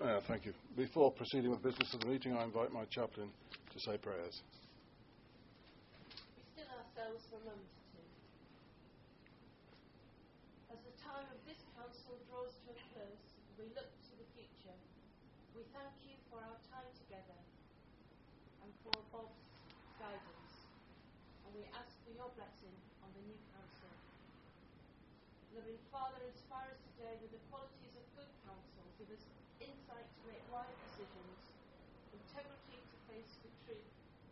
Thank you. Before proceeding with business of the meeting, I invite my chaplain to say prayers. We still ourselves for a moment or two. As the time of this council draws to a close, we look to the future. We thank you for our time together and for Bob's guidance, and we ask for your blessing on the new council. Loving Father, inspire us today with the qualities of good counsel. Give us insight to make wise decisions, integrity to face the truth,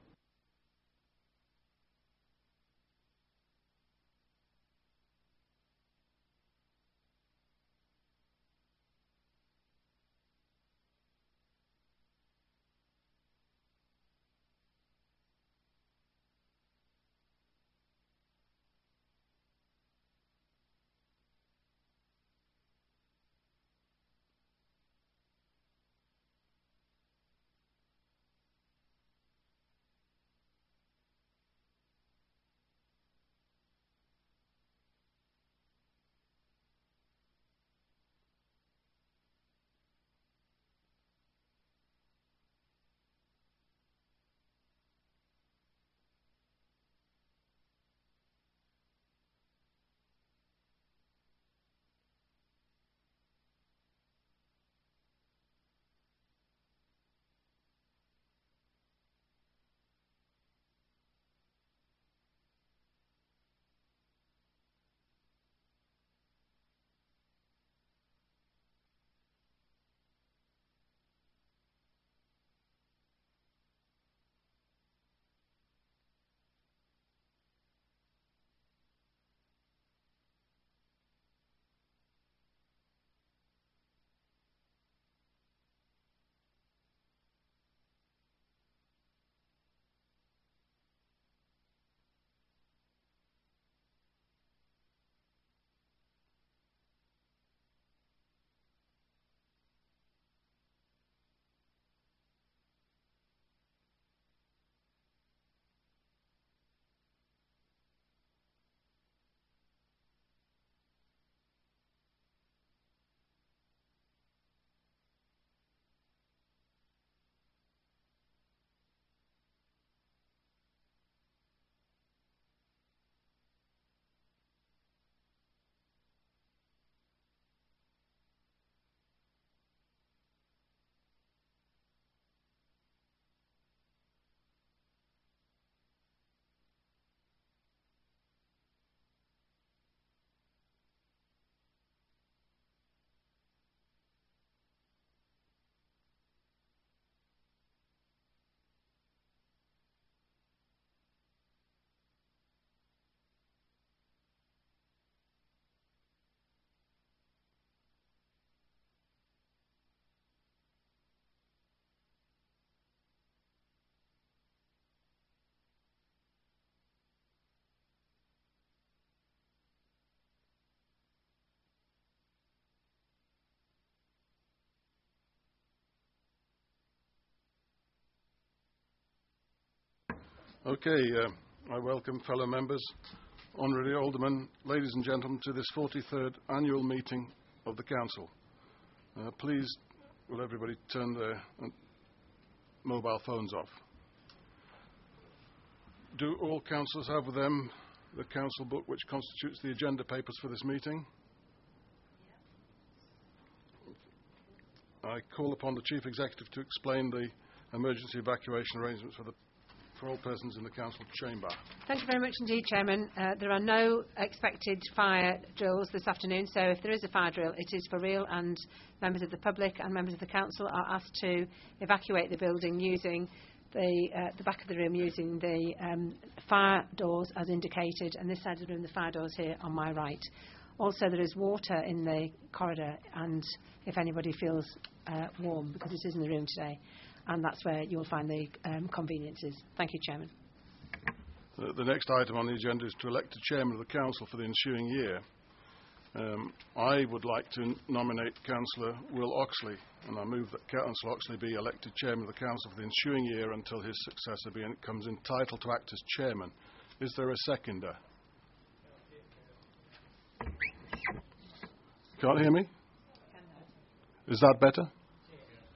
Okay, I welcome fellow members, honorary aldermen, ladies and gentlemen, to this 43rd annual meeting of the council. Please, will everybody turn their mobile phones off? Do all councillors have with them the council book which constitutes the agenda papers for this meeting? I call upon the Chief Executive to explain the emergency evacuation arrangements for all persons in the council chamber. Thank you very much indeed, Chairman. There are no expected fire drills this afternoon, so if there is a fire drill, it is for real, and members of the public and members of the council are asked to evacuate the building using the back of the room, using the fire doors as indicated, and this side of the room, the fire doors here on my right. Also, there is water in the corridor, and if anybody feels warm, because it is in the room today, and that's where you'll find the conveniences. Thank you, Chairman. The next item on the agenda is to elect a chairman of the council for the ensuing year. I would like to nominate Councillor Will Oxley, and I move that Councillor Oxley be elected chairman of the council for the ensuing year until his successor becomes entitled to act as chairman. Is there a seconder? Can't hear me? Is that better?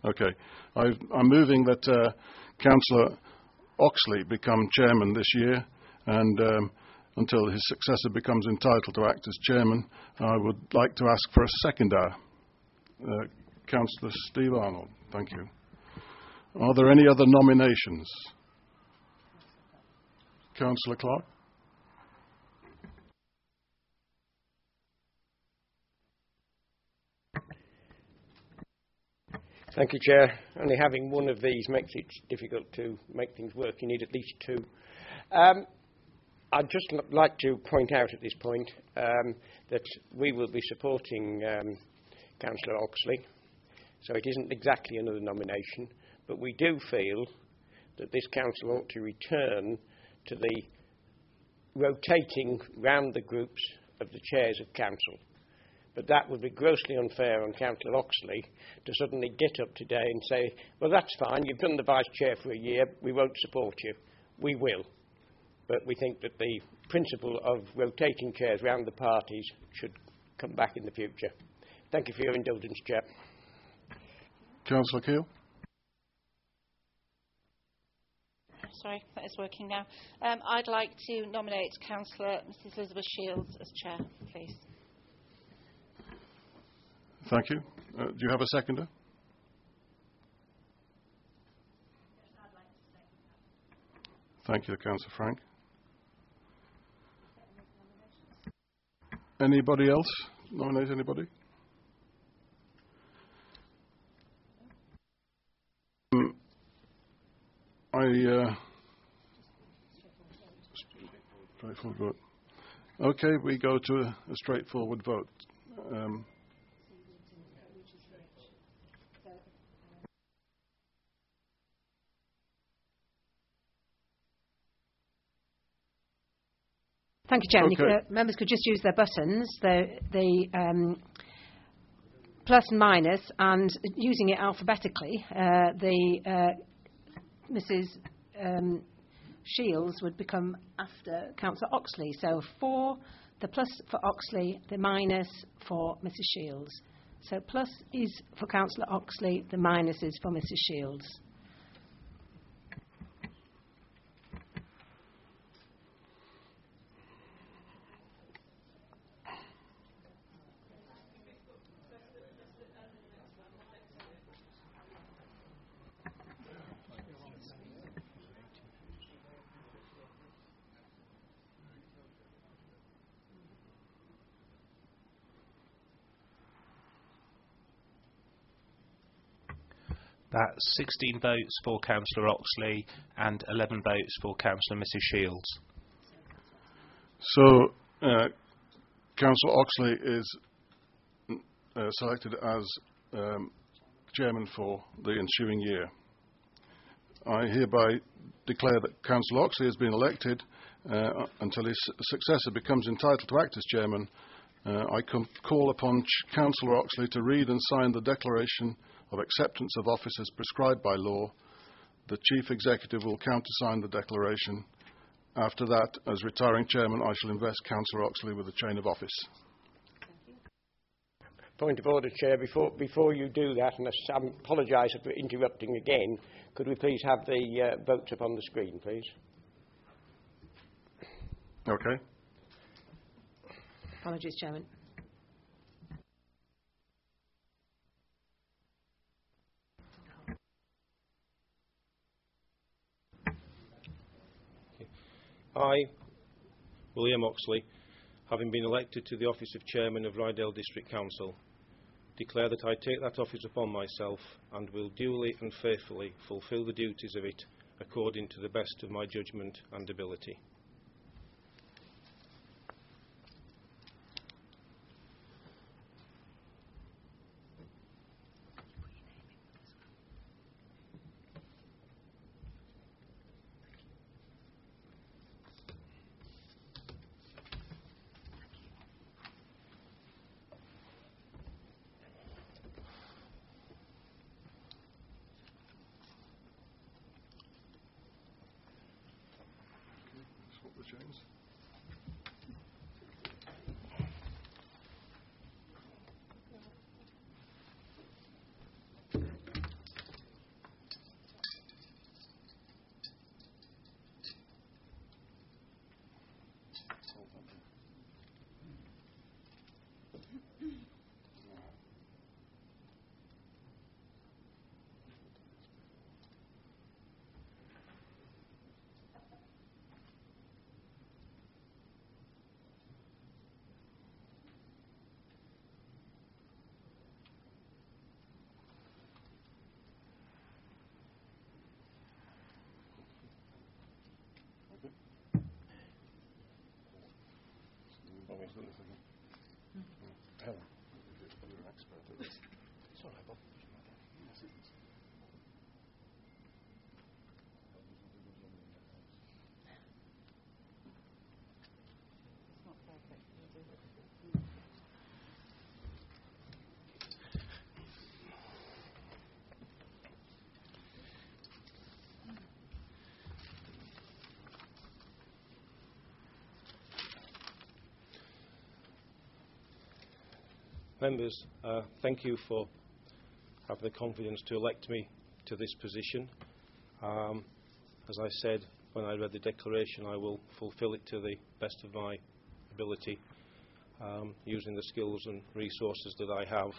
Okay. I'm moving that Councillor Oxley become chairman this year, and until his successor becomes entitled to act as chairman, I would like to ask for a seconder. Councillor Steve Arnold. Thank you. Are there any other nominations? Councillor Clark. Thank you, Chair. Only having one of these makes it difficult to make things work. You need at least two. I'd just like to point out at this point that we will be supporting Councillor Oxley, so it isn't exactly another nomination, but we do feel that this council ought to return to the rotating round the groups of the chairs of council. But that would be grossly unfair on Councillor Oxley to suddenly get up today and say, well, that's fine, you've done the vice chair for a year, we won't support you. We will. But we think that the principle of rotating chairs round the parties should come back in the future. Thank you for your indulgence, Chair. Councillor Keele. Sorry, that is working now. I'd like to nominate Councillor Mrs Elizabeth Shields as chair, please. Thank you. Do you have a seconder? Thank you, Councillor Frank. Anybody else? Nominate anybody? Straightforward vote. Okay, we go to a straightforward vote. Thank you, Chairman. Okay. Members could just use their buttons, the plus and minus, and using it alphabetically, Mrs Shields would become after Councillor Oxley. So for the plus for Oxley, the minus for Mrs Shields. So plus is for Councillor Oxley, the minus is for Mrs Shields. That's 16 votes for Councillor Oxley and 11 votes for Councillor Mrs Shields. So, Councillor Oxley is selected as chairman for the ensuing year. I hereby declare that Councillor Oxley has been elected until his successor becomes entitled to act as chairman. I call upon Councillor Oxley to read and sign the declaration of acceptance of office as prescribed by law. The Chief Executive will countersign the declaration. After that, as retiring chairman, I shall invest Councillor Oxley with the chain of office. Point of order, Chair. Before you do that, and I apologise for interrupting again, could we please have the votes up on the screen, please? Okay. Apologies, Chairman. I, William Oxley, having been elected to the office of Chairman of Rydale District Council, declare that I take that office upon myself and will duly and faithfully fulfil the duties of it according to the best of my judgment and ability. Helen, you're an expert at this. It's all right, Bob. Members, thank you for having the confidence to elect me to this position. As I said when I read the declaration, I will fulfil it to the best of my ability, using the skills and resources that I have.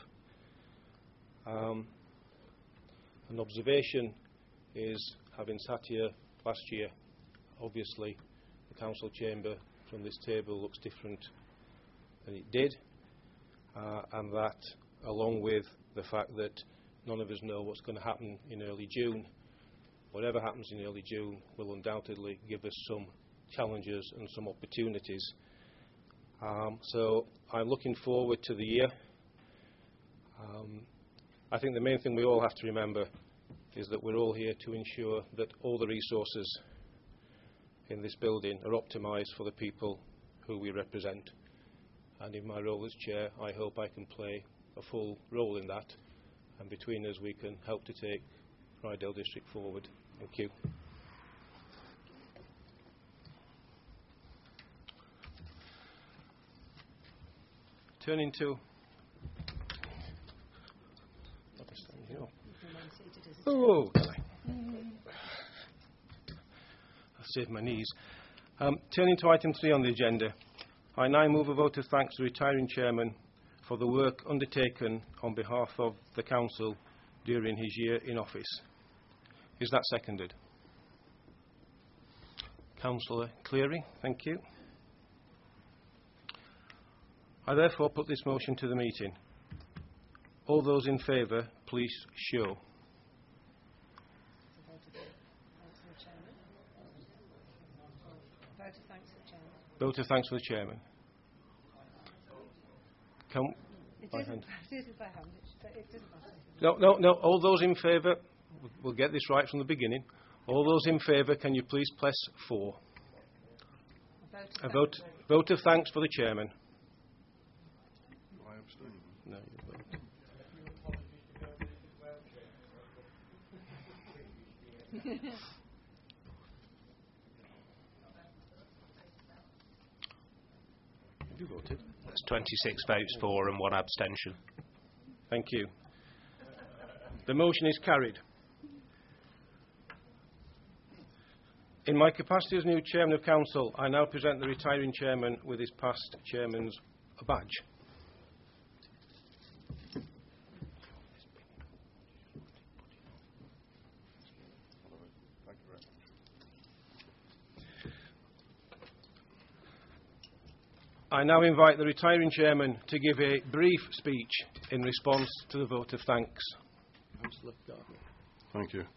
An observation is, having sat here last year, obviously the council chamber from this table looks different than it did. And that, along with the fact that none of us know what's going to happen in early June, whatever happens in early June will undoubtedly give us some challenges and some opportunities. So I'm looking forward to the year. I think the main thing we all have to remember is that we're all here to ensure that all the resources in this building are optimised for the people who we represent. And in my role as chair, I hope I can play a full role in that, and between us we can help to take Rydale District forward. Thank you. Turning to I saved my knees. Turning to item 3 on the agenda, I now move a vote of thanks to the retiring chairman for the work undertaken on behalf of the council during his year in office. Is that seconded? Councillor Cleary, thank you. I therefore put this motion to the meeting. All those in favour, please show. Vote of thanks for the chairman. No. All those in favour, we'll get this right from the beginning. All those in favour, can you please press 4? A vote of thanks for the chairman. I abstain. No, you vote. You voted. That's 26 votes for and 1 abstention. Thank you. The motion is carried. In my capacity as new chairman of council, I now present the retiring chairman with his past chairman's badge. I now invite the retiring chairman to give a brief speech in response to the vote of thanks. Thank you.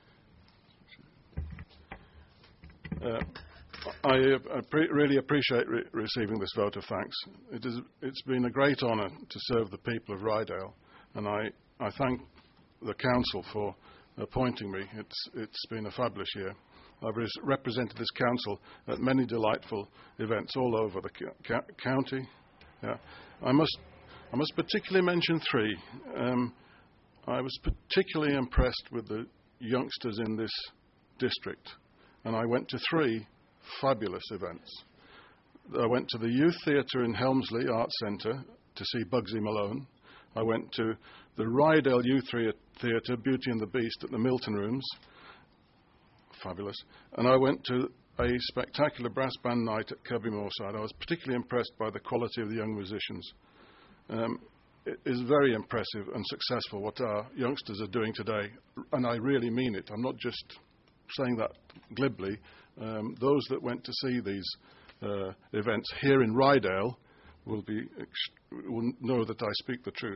I really appreciate receiving this vote of thanks. It's been a great honour to serve the people of Rydale, and I thank the council for appointing me. It's been a fabulous year. I've represented this council at many delightful events all over the county. Yeah. I must particularly mention 3. I was particularly impressed with the youngsters in this district, and I went to 3 fabulous events. I went to the Youth Theatre in Helmsley Arts Centre to see Bugsy Malone. I went to the Rydale Youth Theatre, Beauty and the Beast, at the Milton Rooms. Fabulous. And I went to a spectacular brass band night at Kirby Moorside. I was particularly impressed by the quality of the young musicians. It is very impressive and successful what our youngsters are doing today, and I really mean it. I'm not just saying that glibly. Those that went to see these events here in Rydale will know that I speak the truth.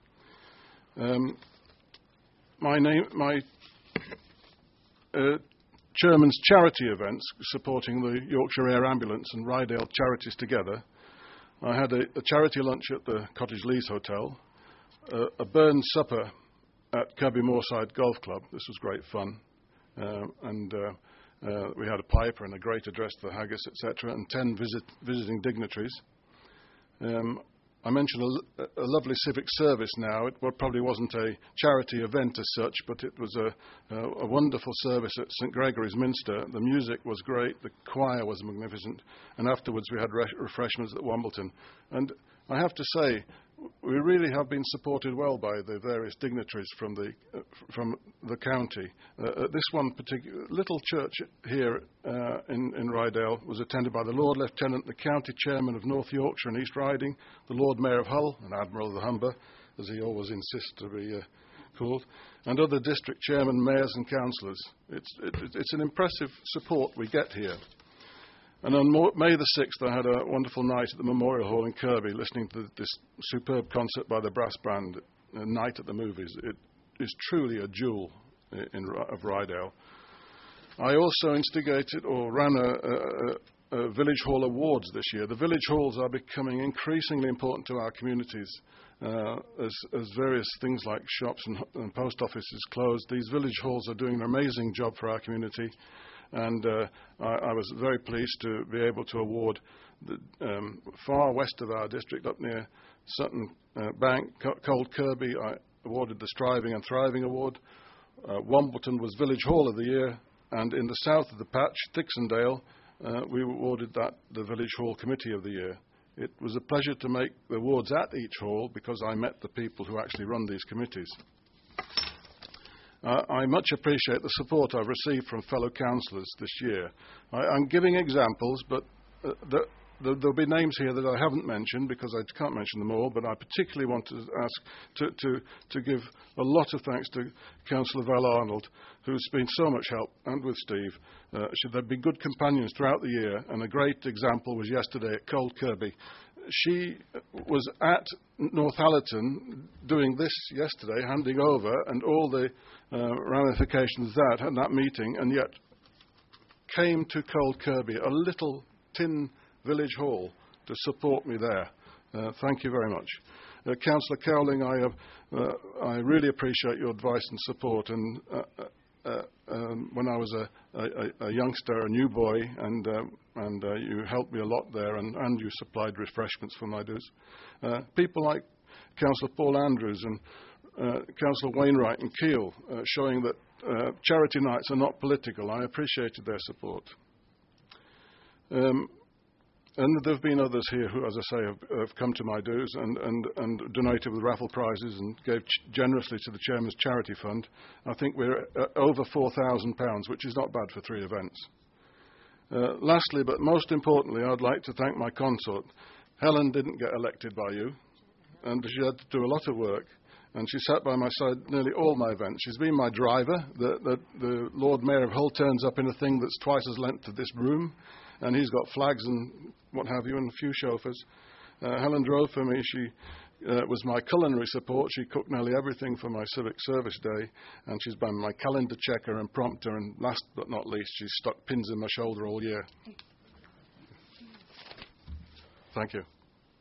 My Chairman's charity events supporting the Yorkshire Air Ambulance and Rydale Charities together I had a charity lunch at the Cottage Leys Hotel, a Burns supper at Kirby Moorside Golf Club. This was great fun. We had a piper and a great address to the haggis, etc., and 10 visiting dignitaries. I mentioned a lovely civic service now. It probably wasn't a charity event as such, but it was a wonderful service at St Gregory's Minster. The music was great, the choir was magnificent, and afterwards we had refreshments at Wombleton. And I have to say, we really have been supported well by the various dignitaries from the county. This one particular little church here in Rydale was attended by the Lord Lieutenant, the County Chairman of North Yorkshire and East Riding, the Lord Mayor of Hull, and Admiral of the Humber, as he always insists to be called, and other district chairmen, mayors and councillors. It's an impressive support we get here. And on May the 6th, I had a wonderful night at the Memorial Hall in Kirby, listening to this superb concert by the brass band, Night at the Movies. It is truly a jewel of Rydale. I also instigated or ran a Village Hall Awards this year. The village halls are becoming increasingly important to our communities. As various things like shops and post offices close, these village halls are doing an amazing job for our community. And I was very pleased to be able to award the far west of our district, up near Sutton Bank, Cold Kirby. I awarded the Striving and Thriving Award. Wombleton was Village Hall of the Year, and in the south of the patch, Thixondale, we awarded that the Village Hall Committee of the Year. It was a pleasure to make the awards at each hall because I met the people who actually run these committees. I much appreciate the support I've received from fellow councillors this year. I'm giving examples, but there'll be names here that I haven't mentioned because I can't mention them all, but I particularly want to ask to give a lot of thanks to Councillor Val Arnold, who's been so much help, and with Steve. Should there be good companions throughout the year, and a great example was yesterday at Cold Kirby. She was at Northallerton doing this yesterday, handing over, and all the ramifications of that at that meeting, and yet came to Cold Kirby, a little tin village hall, to support me there. Thank you very much. Councillor Cowling, I really appreciate your advice and support, and when I was a youngster, a new boy, and you helped me a lot there, and you supplied refreshments for my dues. People like Councillor Paul Andrews and Councillor Wainwright and Keele, showing that charity nights are not political. I appreciated their support. And there have been others here who, as I say, have come to my dues and donated with raffle prizes and gave generously to the Chairman's Charity Fund. I think we're over £4,000, which is not bad for 3 events. Lastly, but most importantly, I'd like to thank my consort. Helen didn't get elected by you, and she had to do a lot of work, and she sat by my side nearly all my events. She's been my driver. The Lord Mayor of Hull turns up in a thing that's twice as length as this room, and he's got flags and what have you, and a few chauffeurs. Helen drove for me. She was my culinary support. She cooked nearly everything for my civic service day, and she's been my calendar checker and prompter, and last but not least, she's stuck pins in my shoulder all year. Thank you.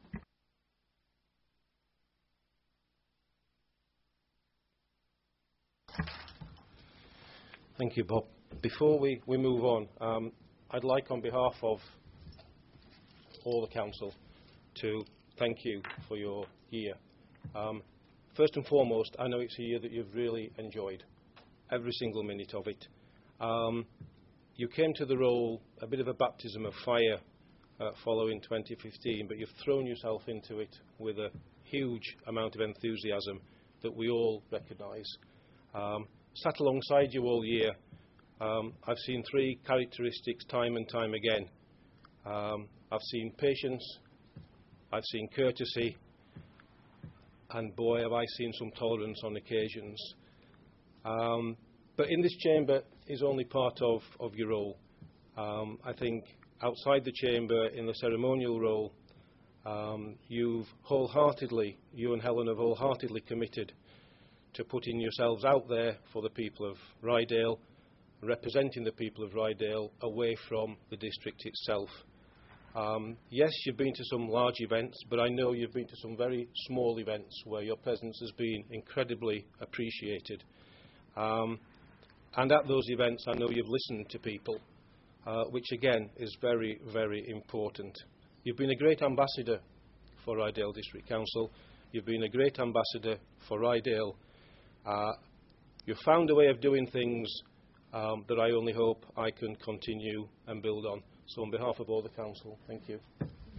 Thank you, Bob. Before we move on, I'd like, on behalf of all the council, to thank you for your year. First and foremost, I know it's a year that you've really enjoyed, every single minute of it. You came to the role a bit of a baptism of fire following 2015, but you've thrown yourself into it with a huge amount of enthusiasm that we all recognise. Sat alongside you all year, I've seen 3 characteristics time and time again. I've seen patience, I've seen courtesy, and boy, have I seen some tolerance on occasions. But in this chamber is only part of your role. I think outside the chamber, in the ceremonial role, you and Helen have wholeheartedly committed to putting yourselves out there for the people of Rydale, representing the people of Rydale away from the district itself. Yes, you've been to some large events, but I know you've been to some very small events where your presence has been incredibly appreciated. And at those events, I know you've listened to people, which again is very, very important. You've been a great ambassador for Rydale District Council. You've been a great ambassador for Rydale. You've found a way of doing things that I only hope I can continue and build on. So on behalf of all the council, thank you.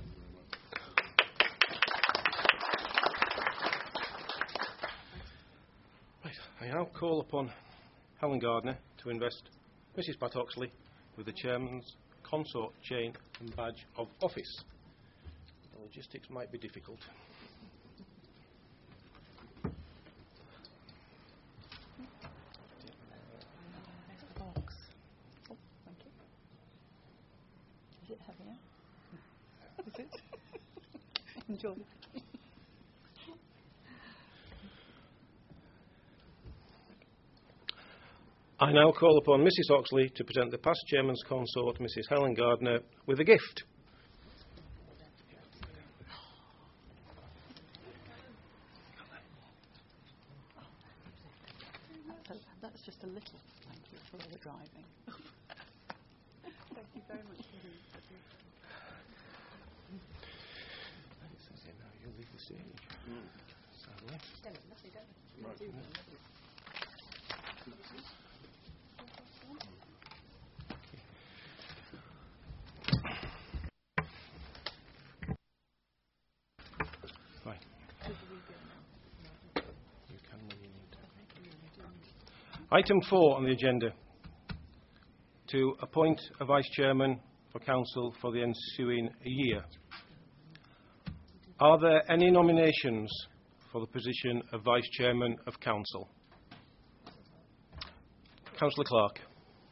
Right, I now call upon Helen Gardner to invest Mrs Pat Oxley with the Chairman's consort chain and badge of office. The logistics might be difficult. Enjoy. I now call upon Mrs Oxley to present the past Chairman's consort, Mrs Helen Gardner, with a gift. That's just a little thank you for all the driving. Thank you very much indeed. Now you'll leave the stage. Sadly. Right. You can when you need to. Item 4 on the agenda: to appoint a Vice Chairman for Council for the ensuing year. Are there any nominations for the position of Vice Chairman of Council? Councillor Clark.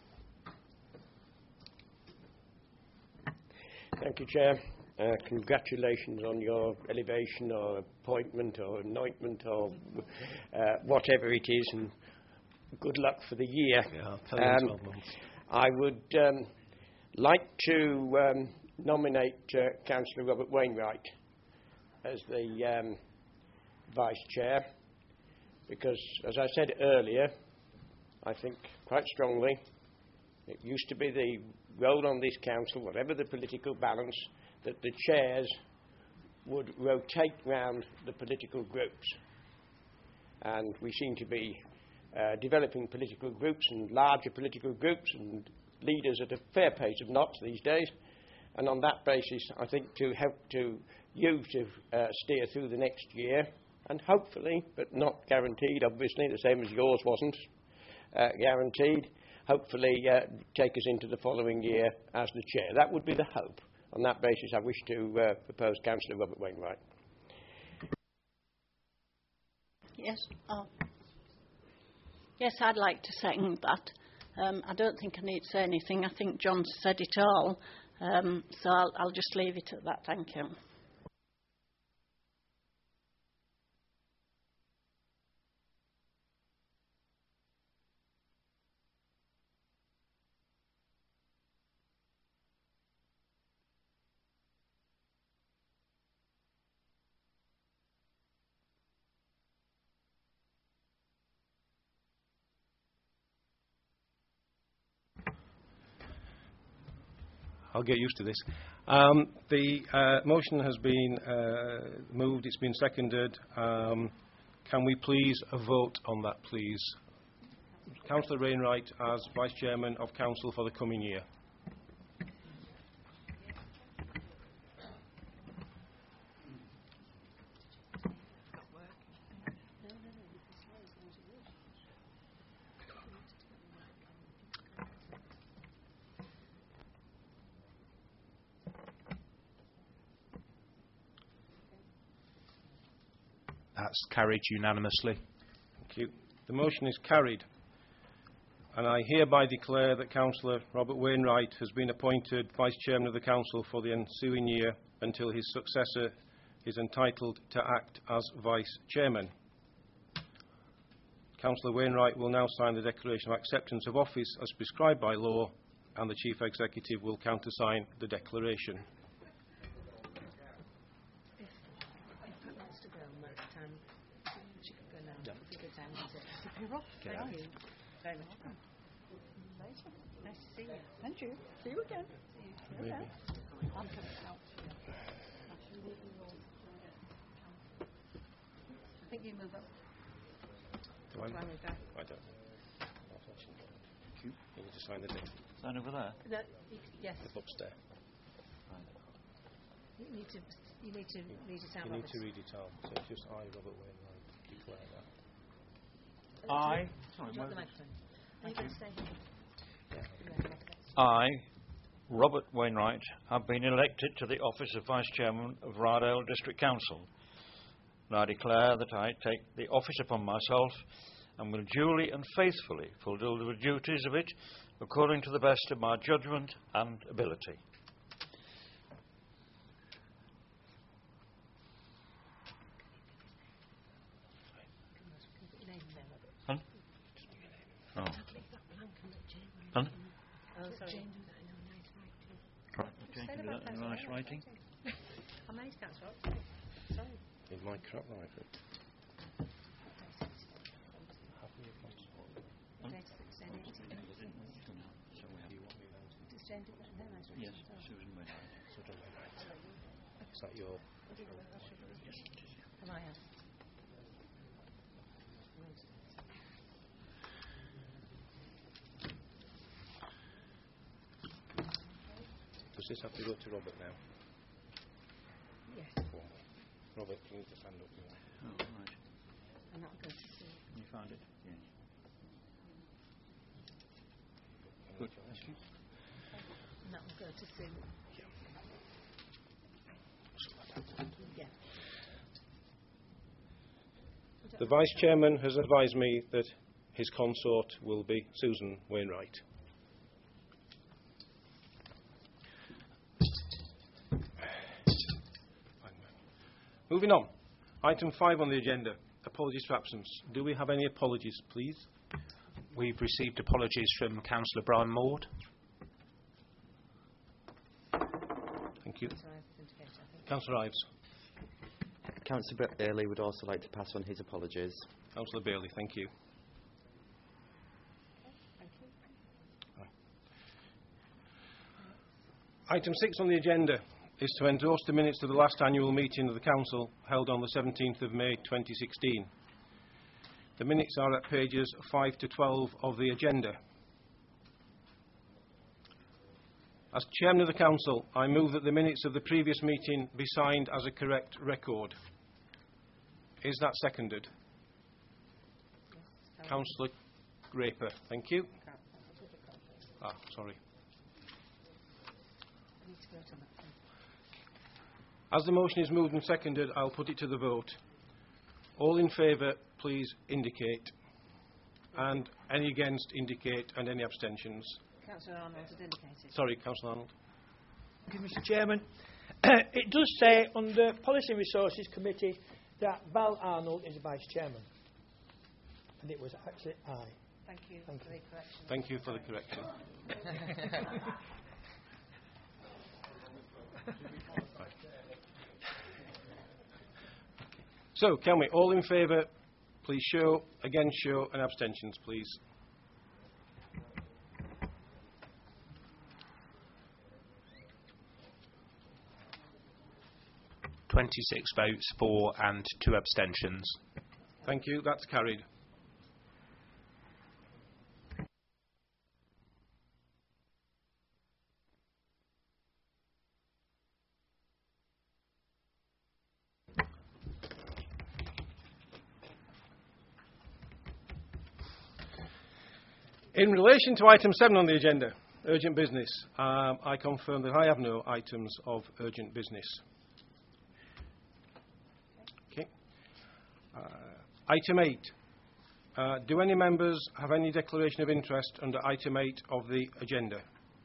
Thank you, Chair. Congratulations on your elevation or appointment or anointment or whatever it is, and good luck for the year. Yeah, I would like to nominate Councillor Robert Wainwright as the Vice Chair, because, as I said earlier, I think quite strongly it used to be the role on this council, whatever the political balance, that the chairs would rotate round the political groups. And we seem to be developing political groups and larger political groups and leaders at a fair pace of knots these days. And on that basis, I think to help to you to steer through the next year, and hopefully, but not guaranteed, obviously, the same as yours wasn't guaranteed, hopefully take us into the following year as the chair. That would be the hope. On that basis, I wish to propose Councillor Robert Wainwright. Yes. Yes, I'd like to second that. I don't think I need to say anything. I think John said it all. So I'll just leave it at that. Thank you. I'll get used to this. The motion has been moved. It's been seconded. Can we please vote on that, please? Councillor Wainwright as Vice Chairman of Council for the coming year. That's carried unanimously. Thank you. The motion is carried, and I hereby declare that Councillor Robert Wainwright has been appointed Vice Chairman of the Council for the ensuing year until his successor is entitled to act as Vice Chairman. Councillor Wainwright will now sign the Declaration of Acceptance of Office as prescribed by law, and the Chief Executive will countersign the declaration. You're off. Thank you. Very much. Nice to see you. Thank you. See you again. See you again. I'm coming out. I think you move up. Do I? Do I move down? I don't. You need to sign the thing. Sign over there. No, yes. It's upstairs. You need to read it out. You need to read it out. So it's just I, Robert Wainwright, declare that. I. Sorry, do you want the microphone? Are you going to stay here? I, Robert Wainwright, have been elected to the office of Vice Chairman of Ryedale District Council. And I declare that I take the office upon myself and will duly and faithfully fulfil the duties of it according to the best of my judgment and ability. Huh? Oh. Huh? Oh, sorry. Right, okay, can do that in nice writing. How many Councillor? Sorry. In my crap library. Yes, Susan Wainwright. Susan Wainwright. Is that your... Can I have? Does this have to go to Robert now? Yes. Robert, you need to stand up. Oh, right. And that'll go to Sue. You found it? Yeah. Good, thank you. And that will go to Sue. Yeah. The Vice Chairman has advised me that his consort will be Susan Wainwright. Moving on. Item 5 on the agenda. Apologies for absence. Do we have any apologies, please? We've received apologies from Councillor Brian Maud. Thank you. Councillor Ives. Councillor Bailey would also like to pass on his apologies. Councillor Bailey, thank you. Right. Item 6 on the agenda is to endorse the minutes of the last annual meeting of the Council held on the 17th of May 2016. The minutes are at pages 5 to 12 of the agenda. As Chairman of the Council, I move that the minutes of the previous meeting be signed as a correct record. Is that seconded? Yes, Councillor Graper, thank you. Sorry. As the motion is moved and seconded, I'll put it to the vote. All in favour, please indicate. And any against, indicate. And any abstentions. Councillor Arnold has indicated. Sorry, Councillor Arnold. Thank you, Mr. Chairman. It does say on the Policy and Resources Committee that Val Arnold is the Vice Chairman. And it was actually I. Thank you for the correction. Thank you for the correction. So, can we, all in favour, please show, against show, and abstentions, please. (26 votes for and 2 abstentions). Thank you, that's carried. In relation to item 7 on the agenda, urgent business, I confirm that I have no items of urgent business. Okay. Item 8. Do any members have any declaration of interest under item 8 of the agenda?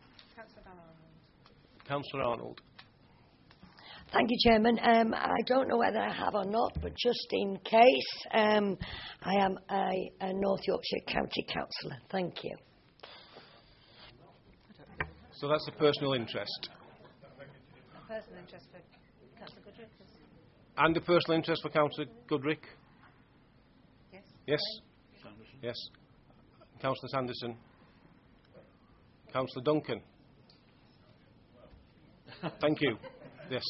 Councillor Arnold. Thank you, Chairman. I don't know whether I have or not, but just in case, I am a North Yorkshire County Councillor. Thank you. So that's a personal interest. A personal interest for Councillor Goodrick? And a personal interest for Councillor Goodrick? Yes. Yes? Yes. Councillor Sanderson. Councillor Duncan. Thank you. Yes.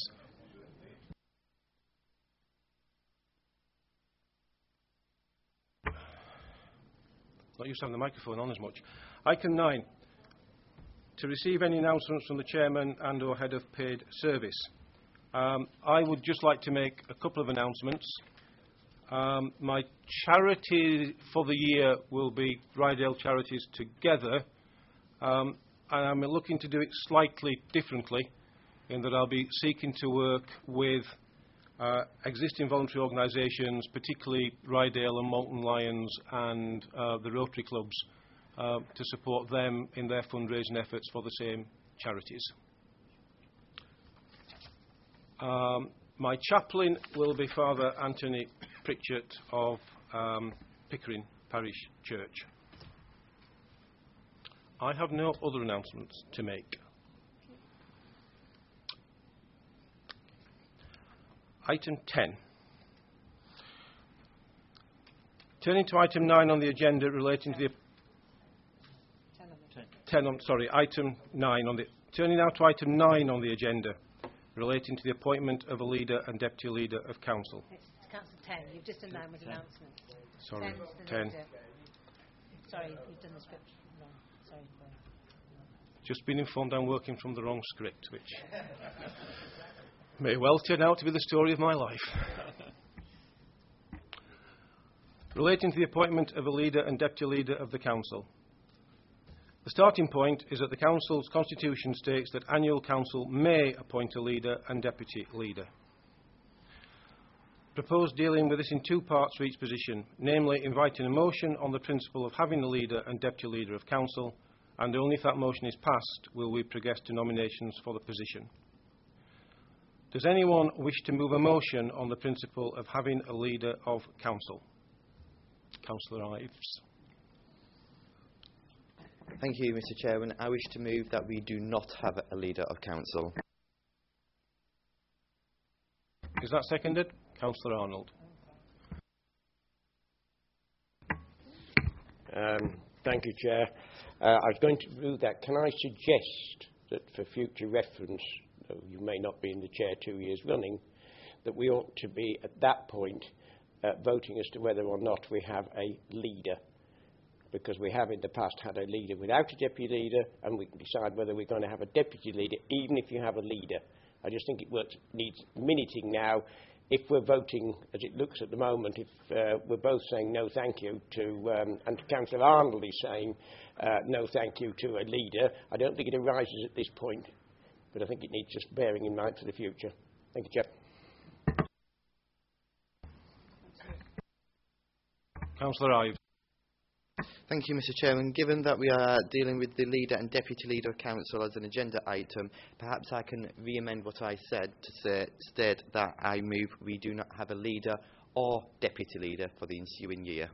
Not used to having the microphone on as much. Item 9. To receive any announcements from the Chairman and or Head of Paid Service. I would just like to make a couple of announcements. My charity for the year will be Rydale Charities Together, and I'm looking to do it slightly differently in that I'll be seeking to work with existing voluntary organisations, particularly Rydale and Moulton Lions and the Rotary Clubs, to support them in their fundraising efforts for the same charities. My chaplain will be Father Anthony Pritchett of Pickering Parish Church. I have no other announcements to make. Item 10. Turning to item 9 on the agenda relating to the... item 9 on the... Turning now to item 9 on the agenda relating to the appointment of a leader and deputy leader of council. It's Council 10. You've just done 9 with announcements. Sorry, 10. 10. Sorry, you've done the script wrong. Sorry. Just been informed I'm working from the wrong script, which may well turn out to be the story of my life. Relating to the appointment of a leader and deputy leader of the council. The starting point is that the council's constitution states that annual council may appoint a leader and deputy leader. Proposed dealing with this in 2 parts for each position, namely inviting a motion on the principle of having a leader and deputy leader of council, and only if that motion is passed will we progress to nominations for the position. Does anyone wish to move a motion on the principle of having a leader of council? Councillor Ives. Thank you, Mr. Chairman. I wish to move that we do not have a leader of council. Is that seconded? Councillor Arnold. Thank you, Chair. I was going to do that. Can I suggest that for future reference, though you may not be in the Chair 2 years running, that we ought to be at that point voting as to whether or not we have a leader, because we have in the past had a leader without a deputy leader, and we can decide whether we're going to have a deputy leader even if you have a leader. I just think it needs minuting now. If we're voting, as it looks at the moment, if we're both saying no thank you to, and Councillor Arnold is saying no thank you to a leader, I don't think it arises at this point, but I think it needs just bearing in mind for the future. Thank you, Chair. Councillor Ives. Thank you, Mr. Chairman. Given that we are dealing with the leader and deputy leader of council as an agenda item, perhaps I can re-amend what I said to state that I move we do not have a leader or deputy leader for the ensuing year.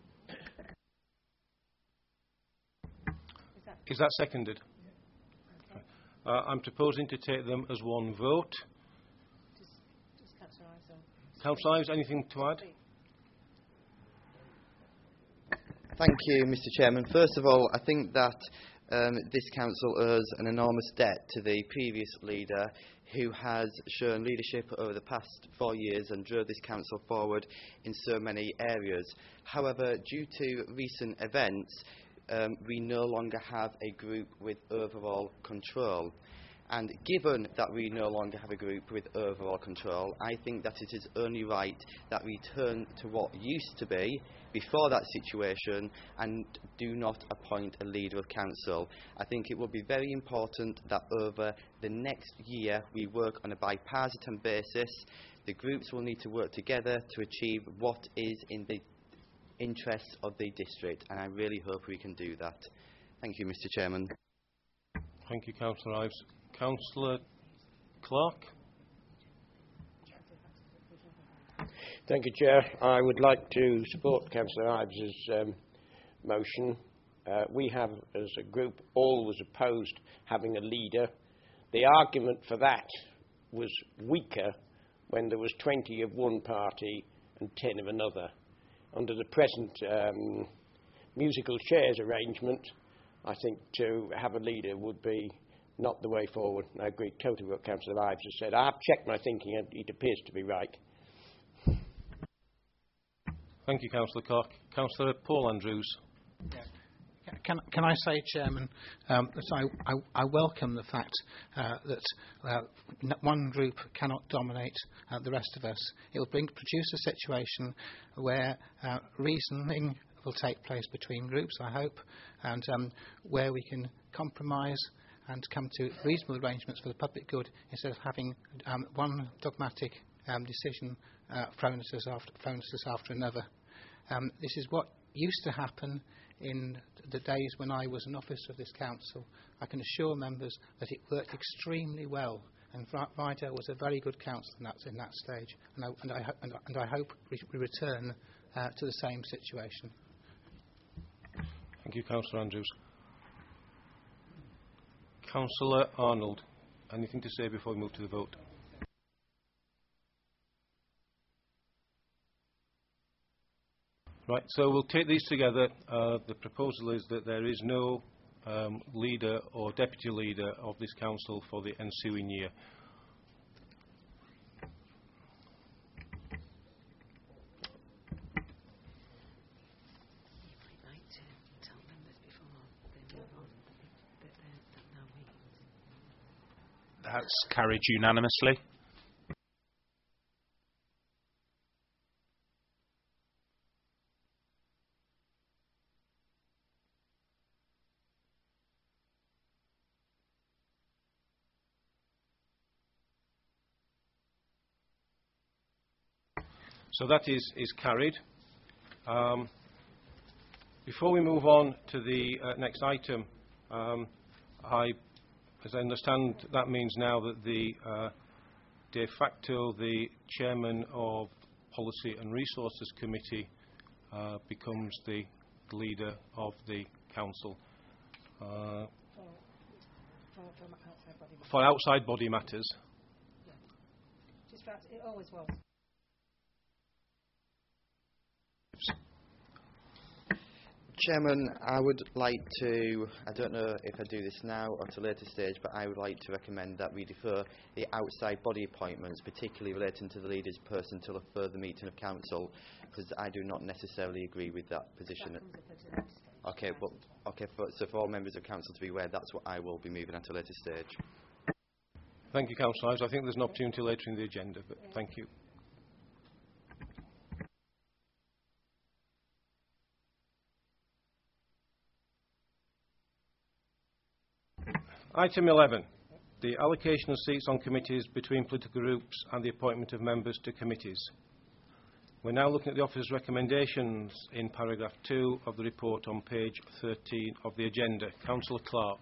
Is that seconded? Okay. I'm proposing to take them as one vote. Councillor Ives, anything to add? Thank you, Mr. Chairman. First of all, I think that this council owes an enormous debt to the previous leader who has shown leadership over the past 4 years and drove this council forward in so many areas. However, due to recent events, we no longer have a group with overall control. And given that we no longer have a group with overall control, I think that it is only right that we turn to what used to be before that situation and do not appoint a leader of council. I think it will be very important that over the next year we work on a bipartisan basis. The groups will need to work together to achieve what is in the interests of the district, and I really hope we can do that. Thank you, Mr. Chairman. Thank you, Councillor Ives. Councillor Clark. Thank you, Chair. I would like to support Councillor Ives' motion. We have, as a group, always opposed having a leader. The argument for that was weaker when there was 20 of one party and 10 of another. Under the present musical chairs arrangement, I think to have a leader would be not the way forward. I agree totally with what Councillor Ives has said. I have checked my thinking and it appears to be right. Thank you, Councillor Cock. Councillor Paul Andrews. Can I say, Chairman, that I welcome the fact that one group cannot dominate the rest of us. It will produce a situation where reasoning will take place between groups, I hope, and where we can compromise and come to reasonable arrangements for the public good instead of having one dogmatic decision thrown at us after another. This is what used to happen in the days when I was an officer of this council. I can assure members that it worked extremely well, and Rydale was a very good council in that stage, and I hope we return to the same situation. Thank you, Councillor Andrews. Councillor Arnold, anything to say before we move to the vote? Right, so we'll take these together. The proposal is that there is no leader or deputy leader of this council for the ensuing year. That's carried unanimously. So that is carried. Before we move on to the next item, as I understand, that means now that de facto the chairman of Policy and Resources Committee becomes the leader of the council for outside body matters. Yeah. It always was. Chairman, I would like to, I don't know if I do this now or at a later stage, but I would like to recommend that we defer the outside body appointments, particularly relating to the leader's person, till a further meeting of council, because I do not necessarily agree with that position. Okay, but so for all members of council to be aware, that's what I will be moving at a later stage. Thank you, Councillor Ives. I think there's an opportunity later in the agenda, but thank you. Item 11, the allocation of seats on committees between political groups and the appointment of members to committees. We're now looking at the officer's recommendations in paragraph 2 of the report on page 13 of the agenda. Councillor Clark.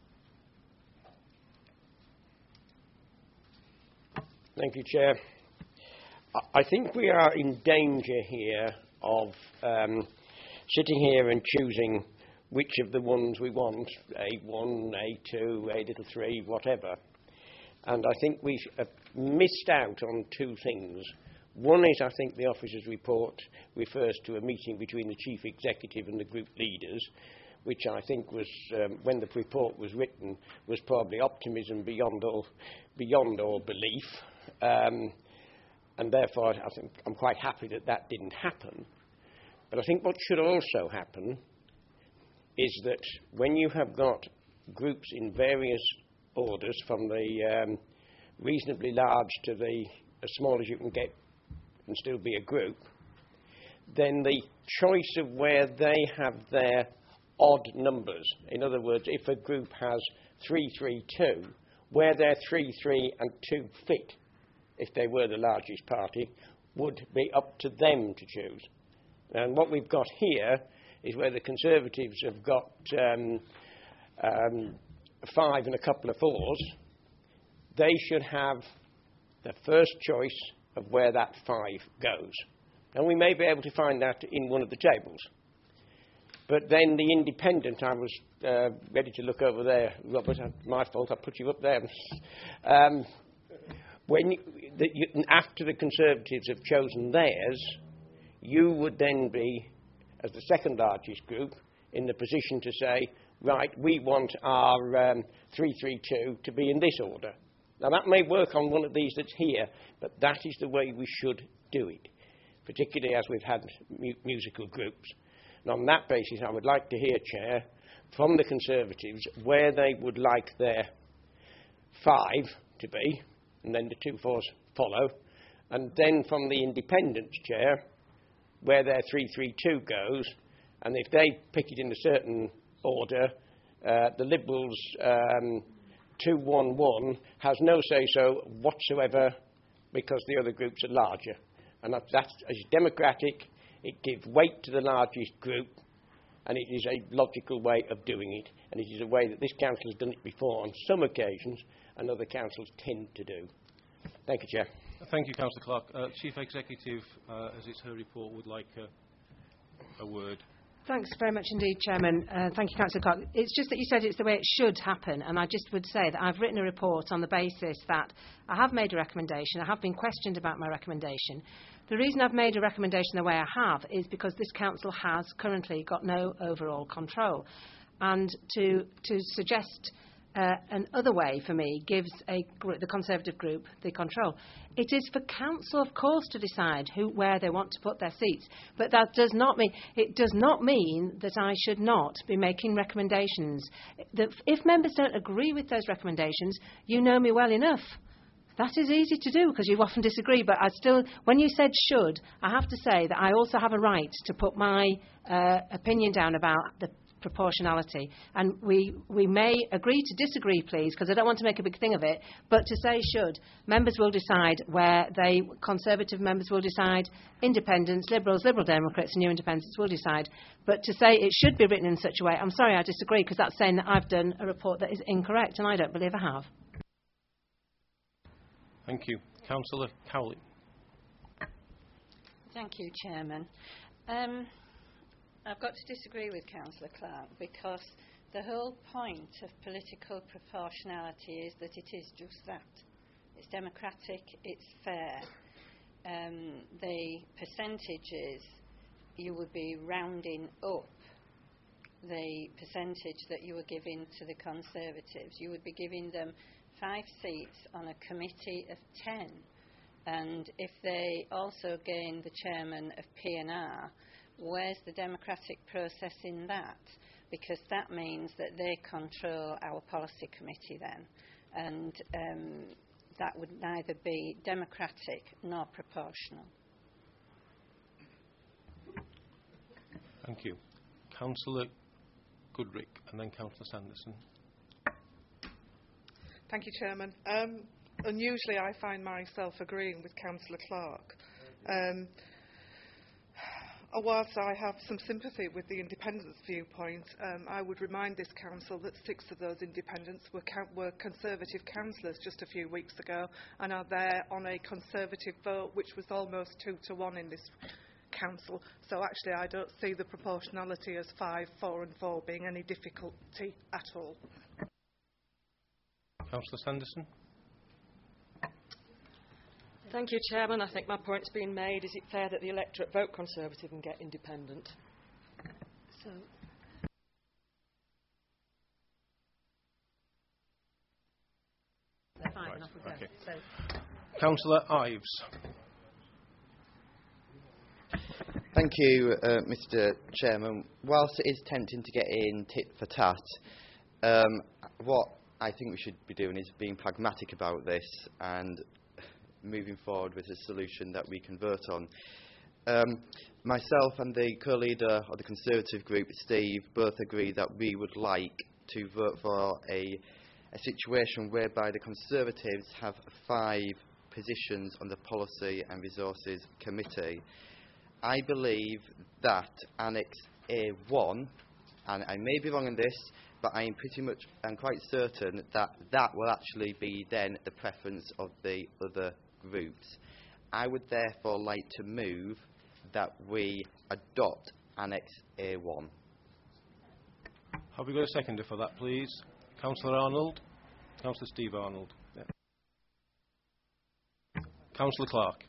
Thank you, Chair. I think we are in danger here of sitting here and choosing which of the ones we want, A1, A2, A3, whatever. And I think we have missed out on two things. One is, I think the officer's report refers to a meeting between the chief executive and the group leaders, which I think was, when the report was written, was probably optimism beyond all belief. And therefore, I think I'm quite happy that that didn't happen. But I think what should also happen is that when you have got groups in various orders, from the reasonably large to the as small as you can get and still be a group, then the choice of where they have their odd numbers, in other words, if a group has 332, where their 3, 3 and 2 fit, if they were the largest party, would be up to them to choose. And what we've got here is where the Conservatives have got 5 and a couple of 4s, they should have the first choice of where that 5 goes. And we may be able to find that in one of the tables. But then the independent, I was ready to look over there, Robert, my fault, I put you up there. After the Conservatives have chosen theirs, you would then be, as the second largest group, in the position to say, right, we want our 332 to be in this order. Now, that may work on one of these that's here, but that is the way we should do it, particularly as we've had musical groups. And on that basis, I would like to hear, Chair, from the Conservatives where they would like their 5 to be, and then the 2 4s follow, and then from the Independents, Chair, where their 332 goes, and if they pick it in a certain order, the Liberals 211 has no say-so whatsoever because the other groups are larger. And that's as democratic, it gives weight to the largest group, and it is a logical way of doing it, and it is a way that this council has done it before on some occasions, and other councils tend to do. Thank you, Chair. Thank you, Councillor Clark. Chief Executive, as it's her report, would like a word. Thanks very much indeed, Chairman. Thank you, Councillor Clark. It's just that you said it's the way it should happen, and I just would say that I've written a report on the basis that I have made a recommendation. I have been questioned about my recommendation. The reason I've made a recommendation the way I have is because this council has currently got no overall control. And to suggest another way for me gives the Conservative group the control. It is for council, of course, to decide where they want to put their seats, but that does not mean that I should not be making recommendations. If members don't agree with those recommendations, you know me well enough. That is easy to do because you often disagree, but when you said should, I have to say that I also have a right to put my opinion down about the proportionality, and we may agree to disagree, please, because I don't want to make a big thing of it, but to say should, members will decide where Conservative members will decide, Independents, Liberals, Liberal Democrats and New Independents will decide, but to say it should be written in such a way, I'm sorry, I disagree, because that's saying that I've done a report that is incorrect, and I don't believe I have. Thank you. Councillor Cowley. Thank you, Chairman. I've got to disagree with Councillor Clark because the whole point of political proportionality is that it is just that. It's democratic, it's fair. The percentages, you would be rounding up the percentage that you were giving to the Conservatives. You would be giving them 5 seats on a committee of 10. And if they also gain the chairman of P&R, where's the democratic process in that? Because that means that they control our policy committee then. And that would neither be democratic nor proportional. Thank you. Councillor Goodrick and then Councillor Sanderson. Thank you, Chairman. Unusually, I find myself agreeing with Councillor Clark. Whilst I have some sympathy with the independence viewpoint, I would remind this council that 6 of those independents were Conservative councillors just a few weeks ago and are there on a Conservative vote, which was almost 2 to 1 in this council. So actually, I don't see the proportionality as 5, 4 and 4 being any difficulty at all. Councillor Sanderson. Thank you, Chairman. I think my point's been made. Is it fair that the electorate vote Conservative and get independent? So. Fine, off we go. Okay. So. Councillor Ives. Thank you, Mr. Chairman. Whilst it is tempting to get in tit for tat, what I think we should be doing is being pragmatic about this and moving forward with a solution that we can vote on. Myself and the co-leader of the Conservative group, Steve, both agree that we would like to vote for a situation whereby the Conservatives have 5 positions on the Policy and Resources Committee. I believe that Annex A1, and I may be wrong on this, but I'm quite certain that that will actually be then the preference of the other groups. I would therefore like to move that we adopt Annex A1. Have we got a seconder for that, please? Councillor Arnold. Councillor Steve Arnold. Yeah. Councillor Clark.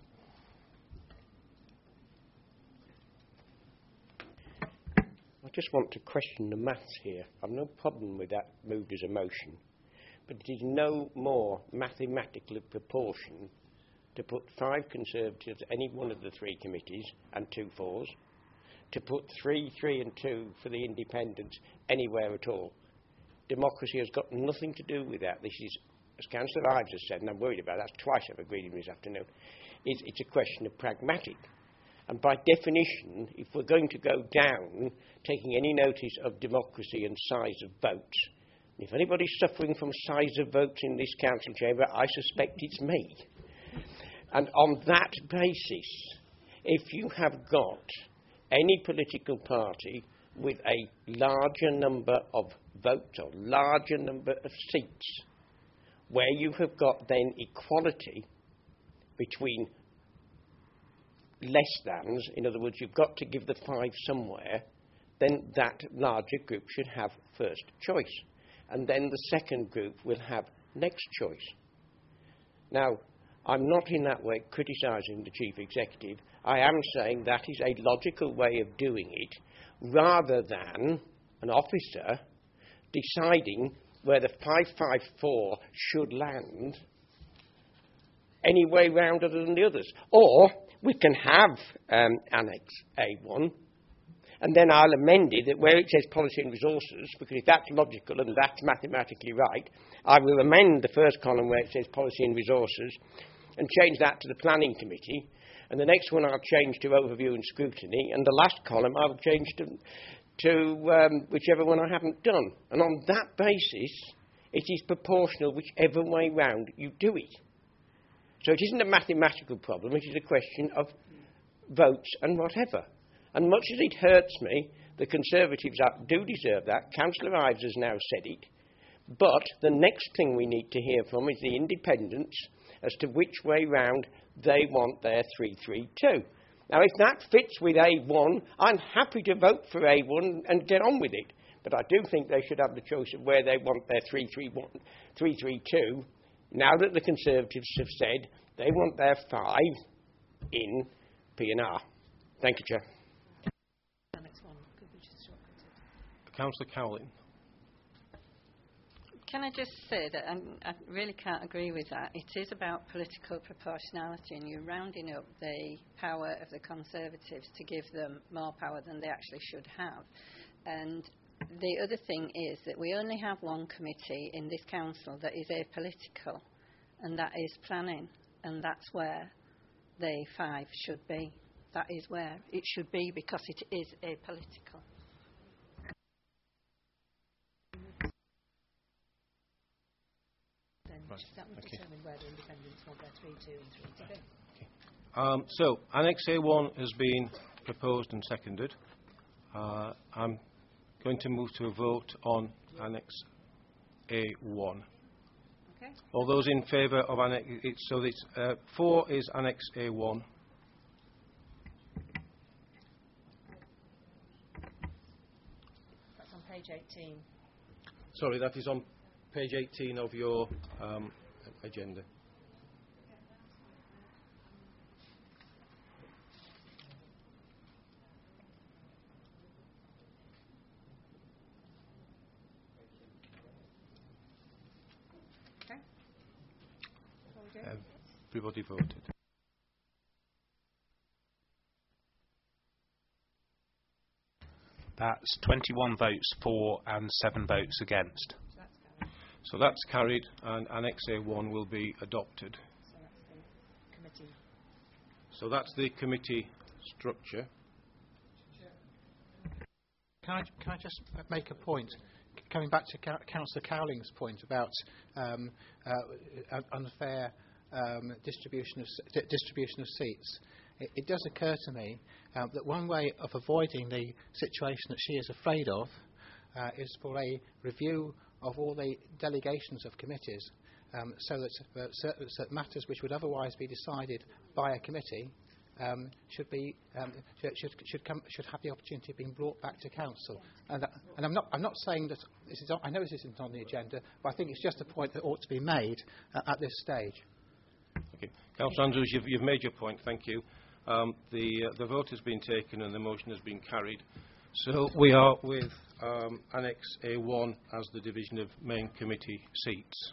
I just want to question the maths here. I've no problem with that moved as a motion, but it is no more mathematically proportion to put 5 Conservatives any one of the 3 committees and 2 fours, to put 3, 3 and 2 for the independents anywhere at all. Democracy has got nothing to do with that. This is, as Councillor Ives has said, and I'm worried about that, that's twice I've agreed with him this afternoon, it's a question of pragmatic. And by definition, if we're going to go down taking any notice of democracy and size of votes, if anybody's suffering from size of votes in this council chamber, I suspect it's me. And on that basis, if you have got any political party with a larger number of votes or larger number of seats, where you have got then equality between less thans, in other words, you've got to give the 5 somewhere, then that larger group should have first choice. And then the second group will have next choice. Now, I'm not in that way criticising the Chief Executive. I am saying that is a logical way of doing it, rather than an officer deciding where the 554 should land any way round other than the others. Or we can have Annex A1, and then I'll amend it that where it says policy and resources, because if that's logical and that's mathematically right, I will amend the first column where it says policy and resources and change that to the planning committee, and the next one I'll change to overview and scrutiny, and the last column I'll change to whichever one I haven't done. And on that basis, it is proportional whichever way round you do it. So it isn't a mathematical problem, it is a question of votes and whatever. And much as it hurts me, the Conservatives do deserve that. Councillor Ives has now said it. But the next thing we need to hear from is the independents as to which way round they want their 332. Now, if that fits with A1, I'm happy to vote for A1 and get on with it. But I do think they should have the choice of where they want their 332, now that the Conservatives have said they want their 5 in P&R. Thank you, Chair. Councillor Cowling. Can I just say that I really can't agree with that. It is about political proportionality, and you're rounding up the power of the Conservatives to give them more power than they actually should have. And the other thing is that we only have one committee in this council that is apolitical, and that is planning, and that's where the 5 should be. That is where it should be, because it is apolitical. That would determine where the independents want their 3-2 and 3-2. So, Annex A1 has been proposed and seconded. I'm going to move to a vote on Annex A1. Okay. All those in favour of Annex... So, 4 is Annex A1. That's on page 18. Sorry, that is on page 18 of your agenda. Okay. Everybody voted. That's 21 votes for and 7 votes against. So that's carried, and Annex A1 will be adopted. So that's the committee. So that's the committee structure. Can I just make a point? Coming back to Councillor Cowling's point about unfair distribution of seats, it does occur to me that one way of avoiding the situation that she is afraid of is for a review of all the delegations of committees, so that matters which would otherwise be decided by a committee should have the opportunity of being brought back to council. And I'm not saying that this is. I know this isn't on the agenda, but I think it's just a point that ought to be made at this stage. Okay, Councillor Andrews, you've made your point. Thank you. The vote has been taken and the motion has been carried. So we are with Annex A1 as the division of main committee seats.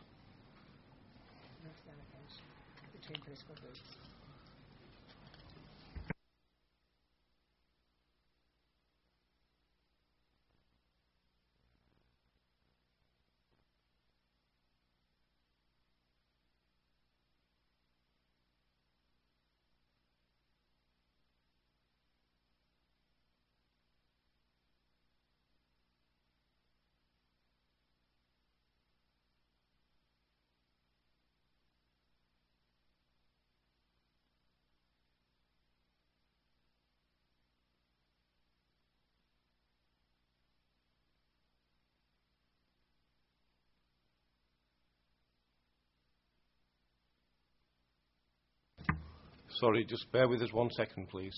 Sorry, just bear with us 1 second, please.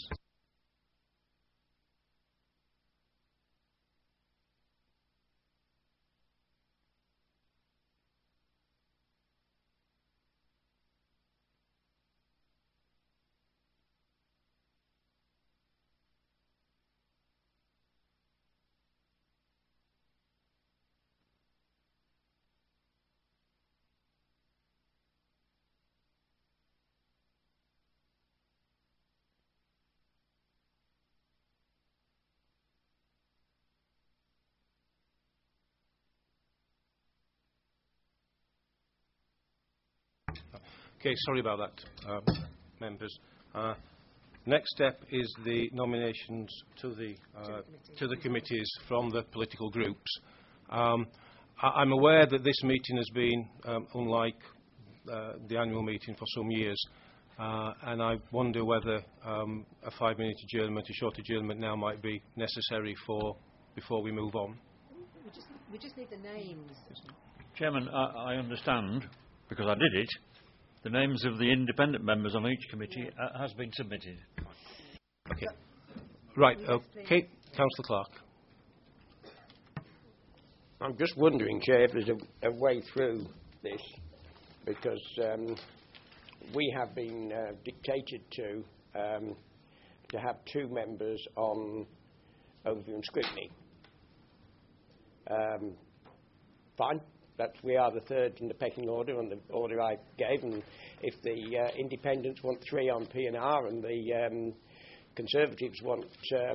Okay, sorry about that, members. Next step is the nominations to the committees from the political groups. I'm aware that this meeting has been unlike the annual meeting for some years, and I wonder whether a 5-minute adjournment, a short adjournment now might be necessary before we move on. We just need the names. Chairman, I understand, because I did it, the names of the independent members on each committee has been submitted. Okay. Right, okay. Councillor Clark. I'm just wondering, Chair, if there's a way through this, because we have been dictated to have 2 members on overview and scrutiny. Fine. We are the 3rd in the pecking order on the order I gave, and if the independents want 3 on P&R and the Conservatives want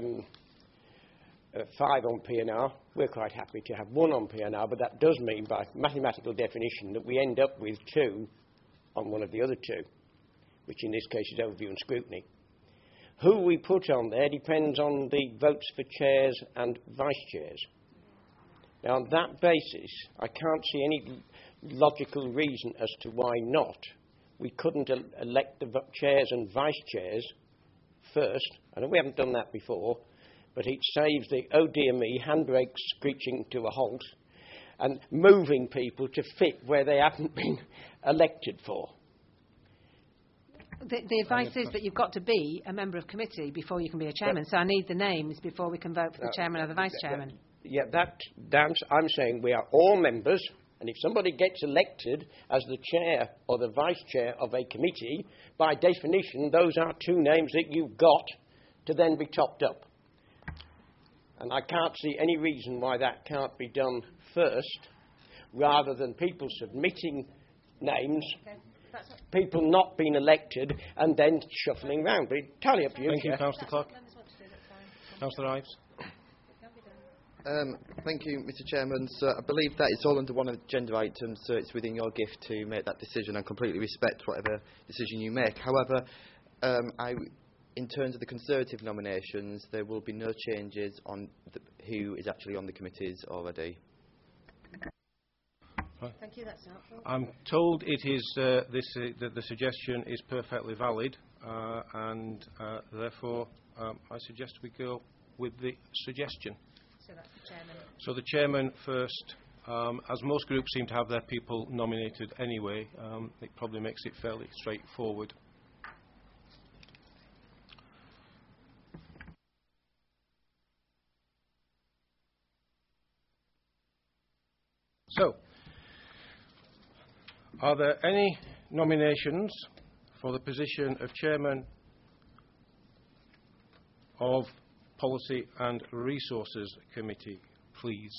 5 on P&R, we're quite happy to have 1 on P&R, but that does mean by mathematical definition that we end up with 2 on one of the other 2, which in this case is overview and scrutiny. Who we put on there depends on the votes for chairs and vice chairs. Now, on that basis, I can't see any logical reason as to why not. We couldn't elect the chairs and vice chairs first. I know we haven't done that before, but it saves the, oh dear me, handbrake screeching to a halt and moving people to fit where they haven't been elected for. The advice is that you've got to be a member of committee before you can be a chairman, so I need the names before we can vote for the chairman or the vice chairman. Yeah, I'm saying we are all members, and if somebody gets elected as the chair or the vice chair of a committee, by definition, those are 2 names that you've got to then be topped up. And I can't see any reason why that can't be done first, rather than people submitting names, people not being elected, and then shuffling round. But entirely up to you. Thank you, Councillor Clark. Councillor Ives. Thank you, Mr. Chairman. So I believe that it's all under one of the agenda items, so it's within your gift to make that decision. I completely respect whatever decision you make. However, in terms of the Conservative nominations, there will be no changes on who is actually on the committees already. Thank you, that's helpful. I'm told it is that the suggestion is perfectly valid, and therefore I suggest we go with the suggestion. So that's the chairman. So the chairman first. As most groups seem to have their people nominated anyway, it probably makes it fairly straightforward. So, are there any nominations for the position of chairman of Policy and Resources Committee, please.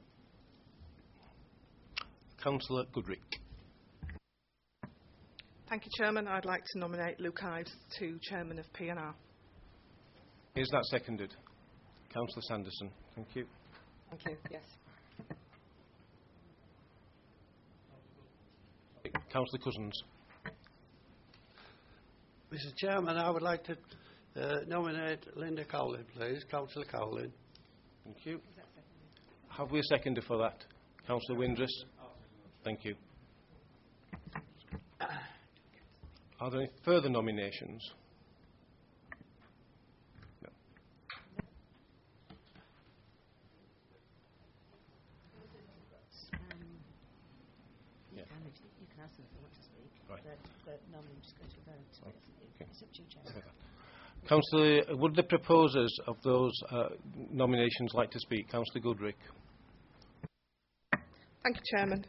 Councillor Goodrick. Thank you, Chairman. I'd like to nominate Luke Ives to Chairman of PNR. Is that seconded? Councillor Sanderson. Thank you. Thank you. Yes. Councillor Cousins. Mr. Chairman, I would like to nominate Linda Cowlin, please. Councillor Cowlin. Thank you. Have we a seconder for that? Councillor Windress. Thank you. Are there any further nominations? No. You can ask them if they want to speak. Right. But normally you just go to a vote. Okay. It's up to you, Chair. Councillor, would the proposers of those nominations like to speak? Councillor Goodrick. Thank you, Chairman.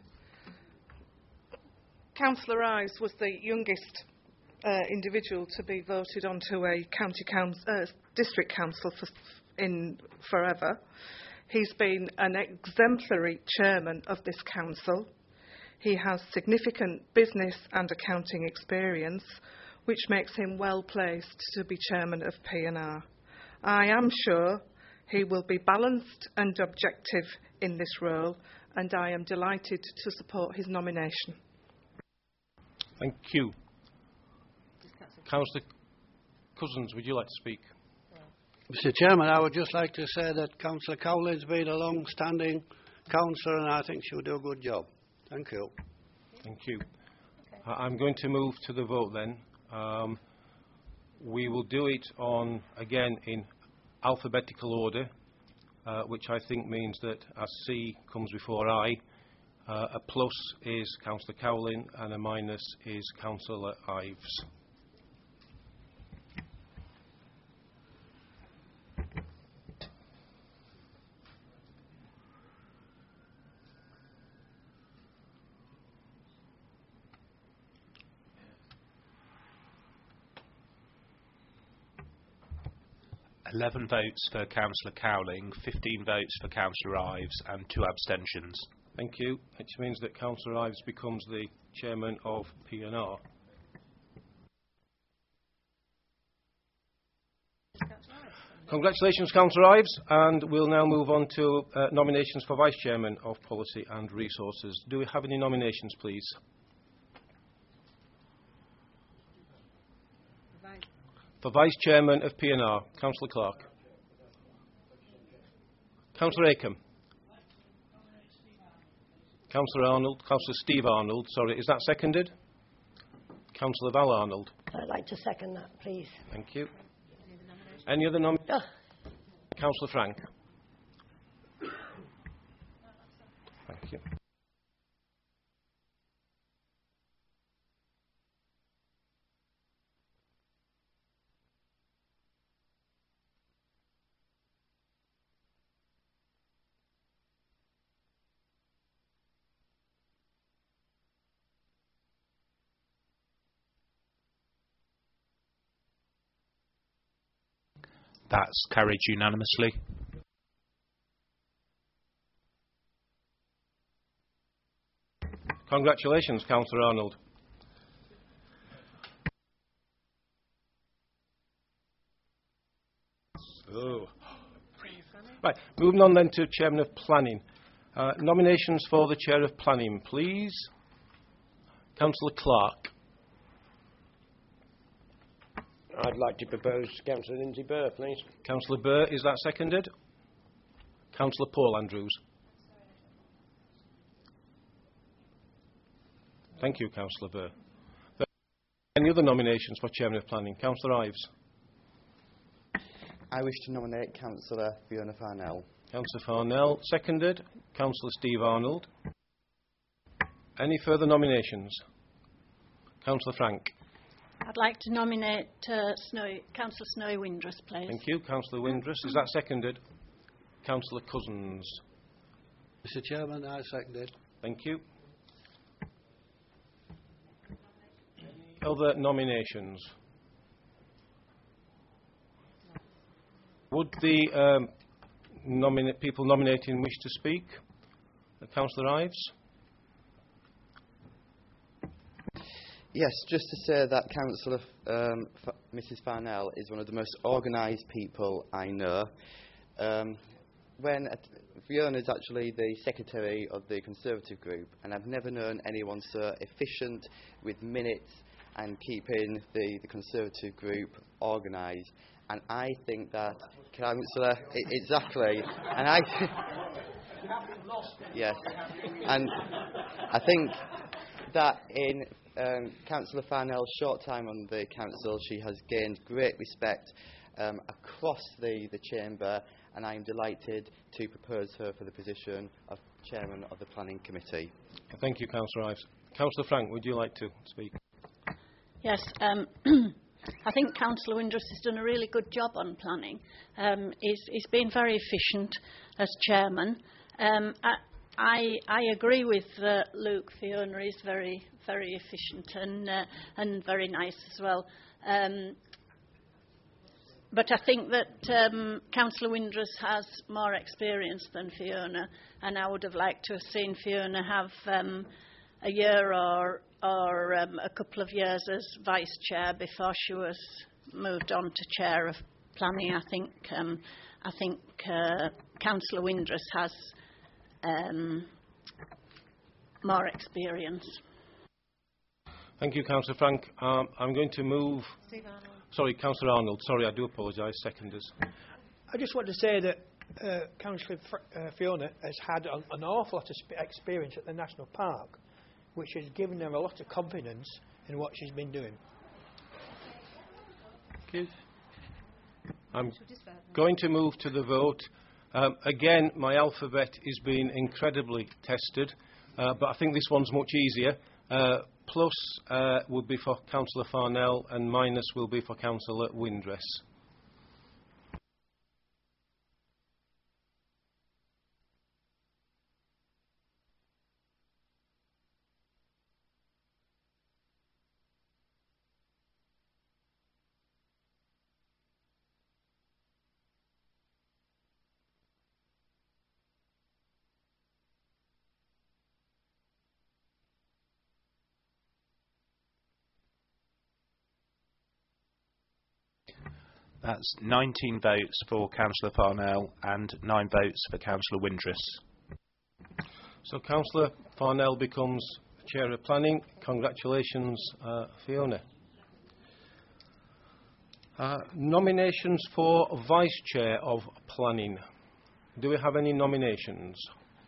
Councillor Ives was the youngest individual to be voted onto a district council in forever. He's been an exemplary chairman of this council. He has significant business and accounting experience, which makes him well placed to be chairman of PNR. I am sure he will be balanced and objective in this role, and I am delighted to support his nomination. Thank you. Councillor Cousins, would you like to speak? Mr. Chairman, I would just like to say that Councillor Cowlin's been a long-standing councillor and I think she'll do a good job. Thank you. Thank you. I'm going to move to the vote then. We will do it again in alphabetical order, which I think means that as C comes before I, a plus is Councillor Cowlin and a minus is Councillor Ives. Eleven votes for Councillor Cowling, 15 votes for Councillor Ives and 2 abstentions. Thank you. Which means that Councillor Ives becomes the chairman of PNR. Congratulations, Councillor Ives, and we'll now move on to nominations for Vice Chairman of Policy and Resources. Do we have any nominations, please? For Vice Chairman of PNR, Councillor Clark. Councillor Acomb. Councillor Arnold, Councillor Steve Arnold, sorry, is that seconded? Councillor Val Arnold. I'd like to second that, please. Thank you. Any other nominations? Councillor Frank. Thank you. That's carried unanimously. Congratulations, Councillor Arnold. Oh. Right, moving on then to Chairman of Planning. Nominations for the Chair of Planning, please. Councillor Clark. I'd like to propose Councillor Lindsay Burr, please. Councillor Burr, is that seconded? Councillor Paul Andrews. Thank you, Councillor Burr. Any other nominations for Chairman of Planning? Councillor Ives. I wish to nominate Councillor Fiona Farnell. Councillor Farnell, seconded. Councillor Steve Arnold. Any further nominations? Councillor Frank. I'd like to nominate Councillor Snowy Windress, please. Thank you. Councillor Windress. Is that seconded? Councillor Cousins. Mr. Chairman, I second it. Thank you. Other nominations? Would the people nominating wish to speak? Councillor Ives? Yes, just to say that Councillor Mrs Farnell is one of the most organised people I know. Fiona is actually the secretary of the Conservative group, and I've never known anyone so efficient with minutes and keeping the Conservative group organised. And I think that Councillor exactly, and I yes, and I think that in Councillor Farnell's short time on the council, she has gained great respect across the chamber, and I am delighted to propose her for the position of chairman of the Planning Committee. Thank you, Councillor Ives. Councillor Frank, would you like to speak? Yes, I think Councillor Windruss has done a really good job on planning. He's been very efficient as chairman. I agree with Luke. Fiona is very, very efficient and very nice as well. But I think that Councillor Windruss has more experience than Fiona, and I would have liked to have seen Fiona have a year or a couple of years as vice chair before she was moved on to chair of planning. I think Councillor Windruss has more experience. Thank you, Councillor Frank. I'm going to move. Sorry, Councillor Arnold. Sorry, I do apologise. Seconders. I just want to say that Councillor Fiona has had an awful lot of experience at the National Park, which has given her a lot of confidence in what she's been doing. Thank you. I'm going to move to the vote. Again, my alphabet is being incredibly tested, but I think this one's much easier. Plus would be for Councillor Farnell, and minus will be for Councillor Windruss. That's 19 votes for Councillor Farnell and 9 votes for Councillor Windruss. So Councillor Farnell becomes Chair of Planning. Congratulations, Fiona. Nominations for Vice Chair of Planning. Do we have any nominations?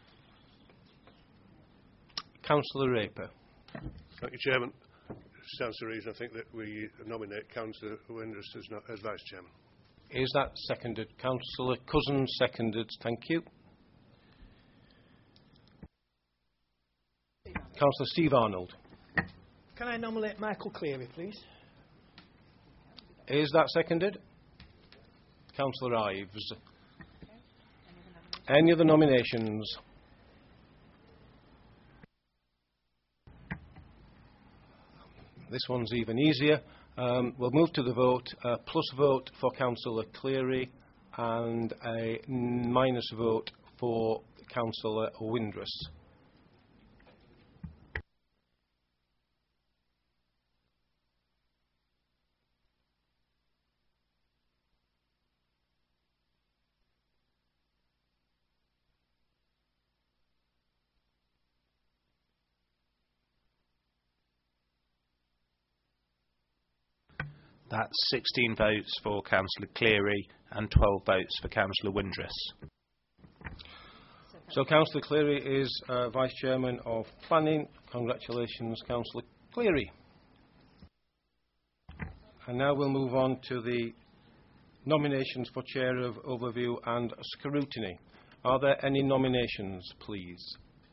Councillor Raper. Thank you, Chairman. Stands to reason, I think, that we nominate Councillor Windruss as Vice Chairman. Is that seconded? Councillor Cousins seconded. Thank you. Councillor Steve Arnold. Can I nominate Michael Cleary, please? Is that seconded? Councillor Ives. Any other nominations? This one's even easier. We'll move to the vote. Plus vote for Councillor Cleary and a minus vote for Councillor Windruss. That's 16 votes for Councillor Cleary and 12 votes for Councillor Windruss. So Councillor Cleary is Vice Chairman of Planning. Congratulations, Councillor Cleary. And now we'll move on to the nominations for Chair of Overview and Scrutiny. Are there any nominations, please?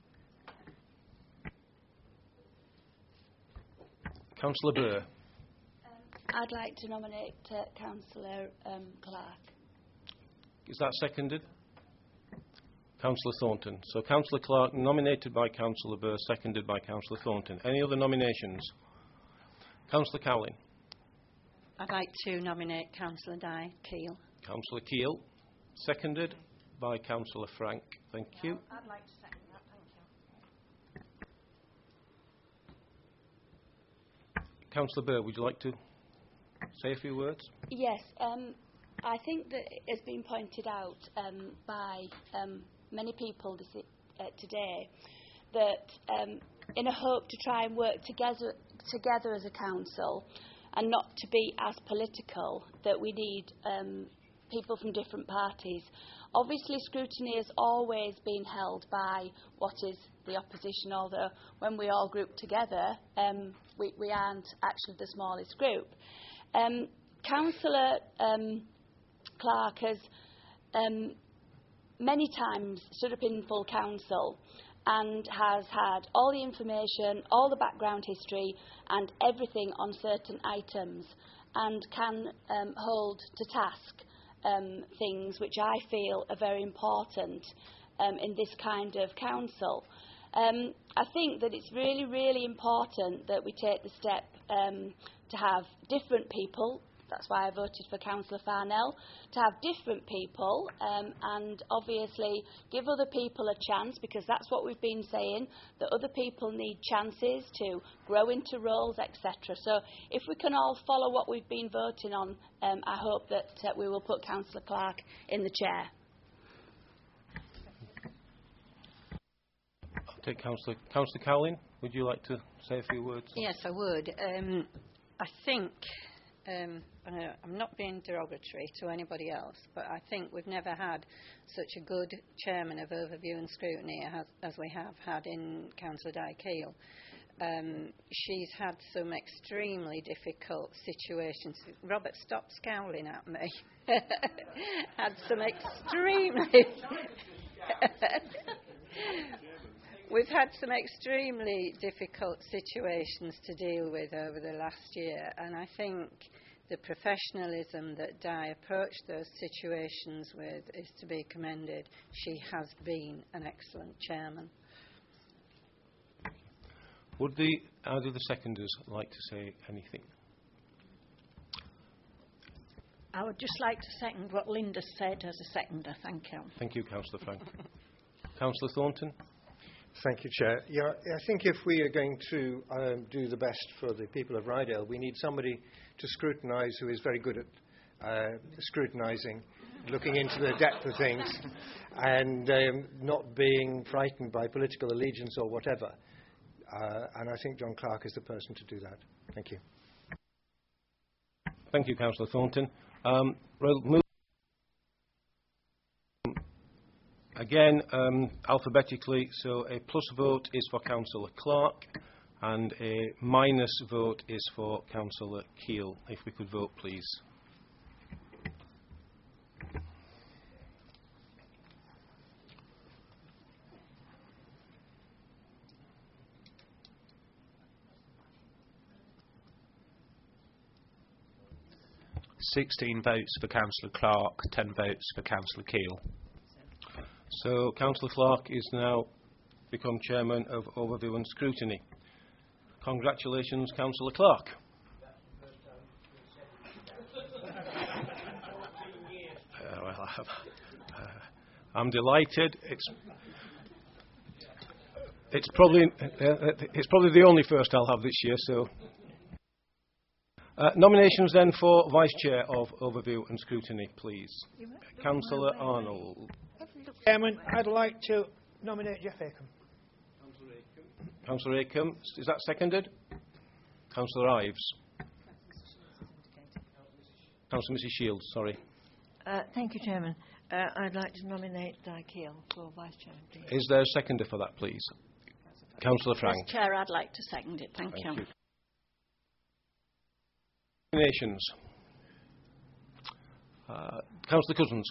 Councillor Burr. I'd like to nominate Councillor Clark. Is that seconded? Councillor Thornton. So Councillor Clark nominated by Councillor Burr, seconded by Councillor Thornton. Any other nominations? Councillor Cowling. I'd like to nominate Councillor Di Keele. Councillor Keel, seconded by Councillor Frank. Thank you. I'd like to second that, thank you. Councillor Burr, would you like to say a few words? Yes, I think that it has been pointed out by many people today that in a hope to try and work together as a council and not to be as political, that we need people from different parties. Obviously, scrutiny has always been held by what is the opposition, although when we all group together, we aren't actually the smallest group. Councillor Clark has many times stood up in full council and has had all the information, all the background history and everything on certain items, and can hold to task things which I feel are very important in this kind of council. I think that it's really, really important that we take the step to have different people. That's why I voted for Councillor Farnell, to have different people and obviously give other people a chance, because that's what we've been saying, that other people need chances to grow into roles, etc. So if we can all follow what we've been voting on, I hope that we will put Councillor Clark in the chair. I'll take Councillor Cowling. Would you like to say a few words? Yes, I would. I think... I'm not being derogatory to anybody else, but I think we've never had such a good chairman of overview and scrutiny as we have had in Councillor Di Keel. She's had some extremely difficult situations. Robert, stop scowling at me. Had some extremely... We've had some extremely difficult situations to deal with over the last year, and I think the professionalism that Di approached those situations with is to be commended. She has been an excellent chairman. Would either of the seconders like to say anything? I would just like to second what Linda said as a seconder. Thank you. Thank you, Councillor Frank. Councillor Thornton? Thank you, Chair. Yeah, I think if we are going to do the best for the people of Rydale, we need somebody to scrutinise who is very good at scrutinising, looking into the depth of things, and not being frightened by political allegiance or whatever. And I think John Clark is the person to do that. Thank you. Thank you, Councillor Thornton. Again, alphabetically, so a plus vote is for Councillor Clark and a minus vote is for Councillor Keel. If we could vote, please. $16 votes for Councillor Clark, 10 votes for Councillor Keel. So Councillor Clark is now become Chairman of Overview and Scrutiny. Congratulations, Councillor Clark. I'm delighted. It's probably the only first I'll have this year. So nominations then for Vice Chair of Overview and Scrutiny, please. Councillor Arnold. Chairman, I'd like to nominate Jeff Acombe. Councillor Acombe, is that seconded? Councillor Ives. Councillor Mrs Shields, sorry. Thank you, Chairman. I'd like to nominate Di Keel for Vice Chairman, please. Is there a seconder for that, please? Councillor Frank. As Chair, I'd like to second it. Thank you. Nominations. Councillor Cousins.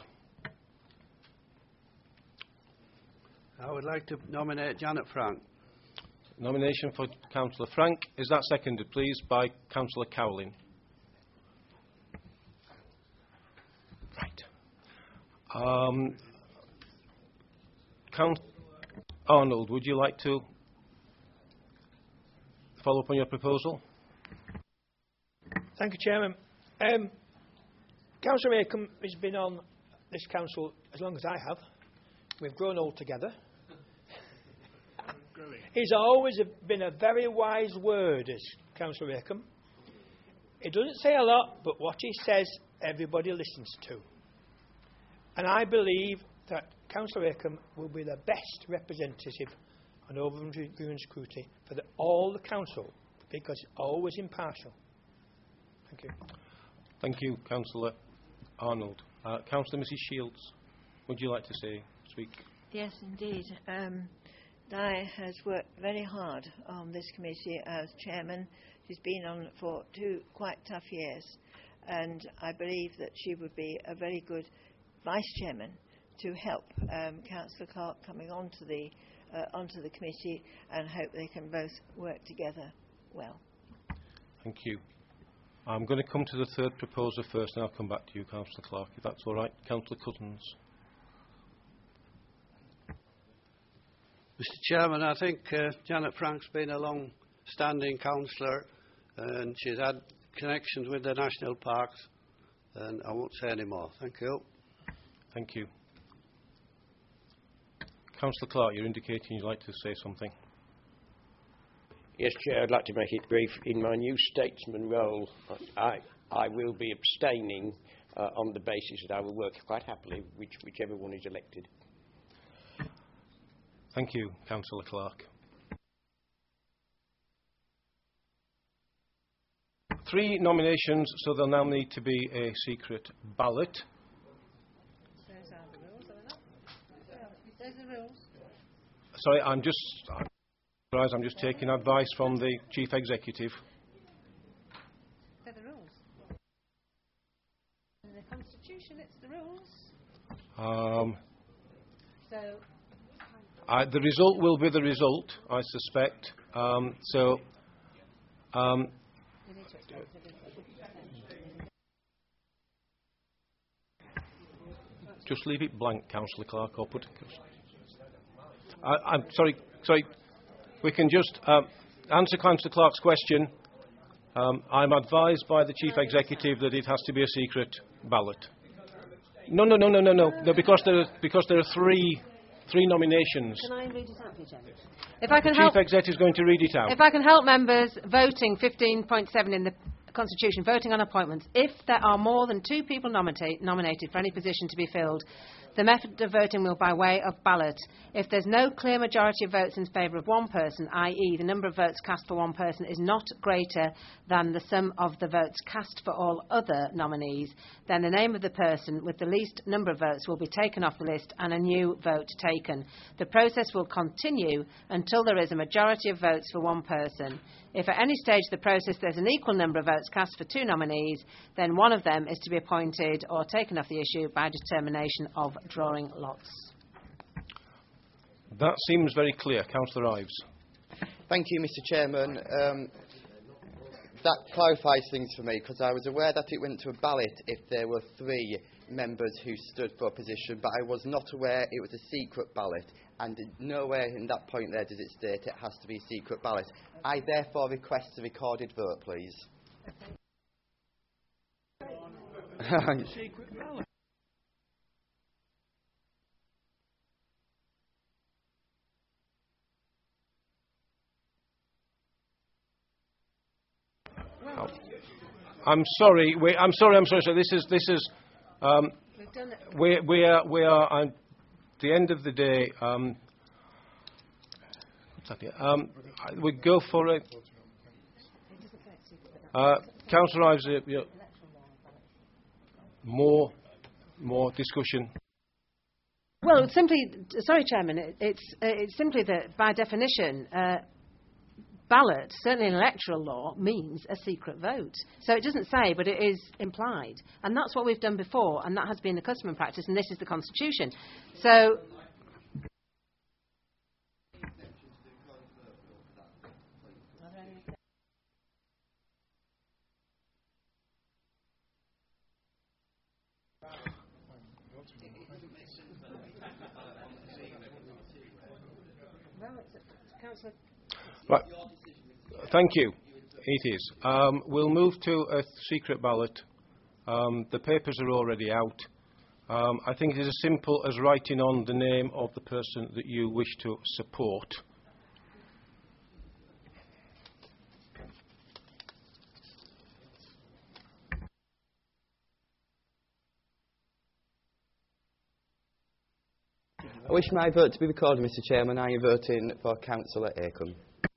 I would like to nominate Janet Frank. Nomination for Councillor Frank. Is that seconded, please, by Councillor Cowling? Right. Arnold, would you like to follow up on your proposal? Thank you, Chairman. Councillor Acomb has been on this council as long as I have. We've grown old together. He's always been a very wise word, is Councillor Acomb. He doesn't say a lot, but what he says, everybody listens to. And I believe that Councillor Acomb will be the best representative on over-review and scrutiny for all the council, because it's always impartial. Thank you. Thank you, Councillor Arnold. Councillor Mrs Shields, would you like to speak? Yes, indeed. Di has worked very hard on this committee as chairman. She's been on it for 2 quite tough years, and I believe that she would be a very good vice chairman to help Councillor Clark coming onto the committee, and hope they can both work together well. Thank you. I'm going to come to the third proposer first, and I'll come back to you, Councillor Clark, if that's all right. Councillor Cousins. Mr Chairman, I think Janet Frank's been a long-standing councillor, and she's had connections with the national parks, and I won't say any more. Thank you. Thank you. Councillor Clark, you're indicating you'd like to say something. Yes, Chair, I'd like to make it brief. In my new statesman role, I will be abstaining on the basis that I will work quite happily whichever one is elected. Thank you, Councillor Clark. 3 nominations, so there'll now need to be a secret ballot. Those are the rules, are they not? Those are the rules. Sorry, I'm just taking advice from the Chief Executive. They're the rules. In the Constitution, it's the rules. The result will be the result, I suspect. Just leave it blank, Councillor Clark, or put it. I'm sorry. We can just answer Councillor Clark's question. I'm advised by the Chief Executive that it has to be a secret ballot. No, because there are three nominations. Can I read it out for you, Chairman? If I can help, Chief Executive is going to read it out. If I can help members voting 15.7 in the Constitution, voting on appointments, if there are more than 2 people nominated for any position to be filled, the method of voting will by way of ballot. If there's no clear majority of votes in favour of one person, i.e. the number of votes cast for one person is not greater than the sum of the votes cast for all other nominees, then the name of the person with the least number of votes will be taken off the list and a new vote taken. The process will continue until there is a majority of votes for one person. If at any stage of the process there's an equal number of votes cast for 2 nominees, then one of them is to be appointed or taken off the issue by determination of drawing lots. That seems very clear. Councillor Ives. Thank you, Mr Chairman. That clarifies things for me, because I was aware that it went to a ballot if there were 3 members who stood for a position, but I was not aware it was a secret ballot, and nowhere in that point there does it state it has to be a secret ballot. I therefore request a recorded vote, please. Secret ballot. I'm sorry. I'm sorry. So this is. We are at the end of the day. What's that here? We go for it. Councillor Ives, more discussion. Well, it's simply, sorry, Chairman. It's simply that by definition. Ballot, certainly in electoral law, means a secret vote. So it doesn't say, but it is implied. And that's what we've done before, and that has been the custom and practice, and this is the Constitution. So... Right. Thank you. It is. We'll move to a secret ballot. The papers are already out. I think it is as simple as writing on the name of the person that you wish to support. I wish my vote to be recorded, Mr Chairman. I am voting for Councillor Acombe.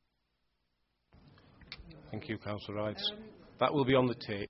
Thank you, Councillor Rides. That will be on the tape.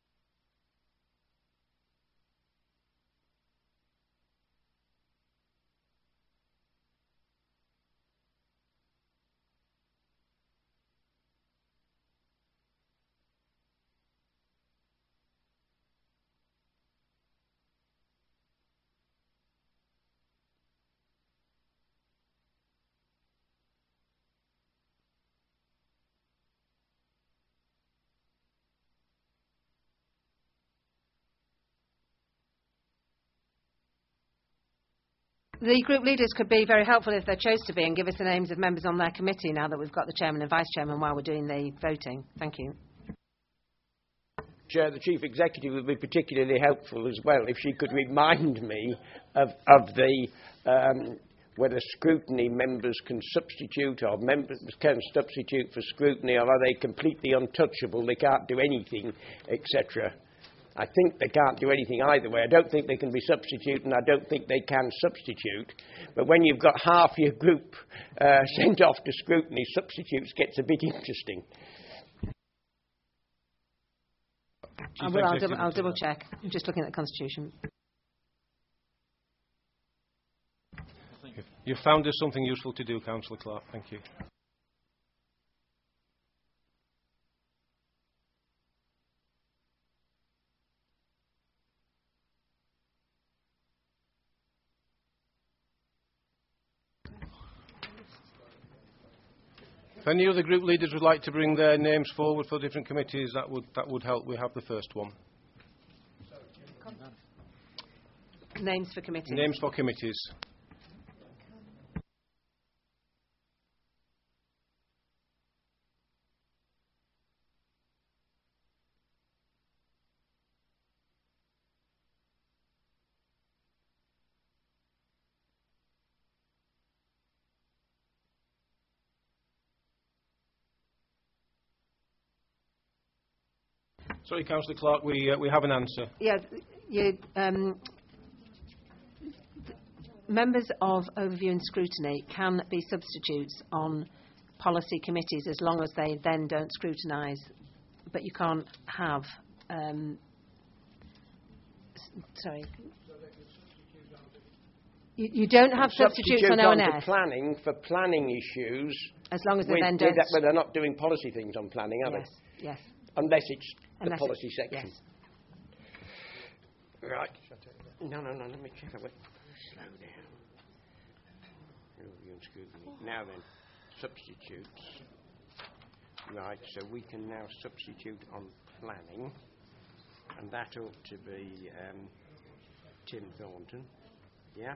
The group leaders could be very helpful if they chose to be and give us the names of members on their committee now that we've got the chairman and vice chairman while we're doing the voting. Thank you. Chair, the Chief Executive would be particularly helpful as well if she could remind me of the whether scrutiny members can substitute or members can substitute for scrutiny, or are they completely untouchable, they can't do anything, etc. I think they can't do anything either way. I don't think they can be substitute, and I don't think they can substitute. But when you've got half your group sent off to scrutiny, substitutes gets a bit interesting. I'll double check. I'm just looking at the Constitution. You've found us something useful to do, Councillor Clark. Thank you. If any other group leaders would like to bring their names forward for different committees, that would help. We have the first one. Names for committees. Names for committees. Sorry, Councillor Clark, we have an answer. Yeah, members of Overview and Scrutiny can be substitutes on policy committees as long as they then don't scrutinise. But you can't have... sorry. You don't have substitutes on ONS. Planning for planning issues. As long as they then don't... Well, they're not doing policy things on planning, are they? Yes. Unless it's the policy section. Yes. Right. No, let me check that way. Slow down. Now then, substitutes. Right, so we can now substitute on planning, and that ought to be Tim Thornton. Yeah?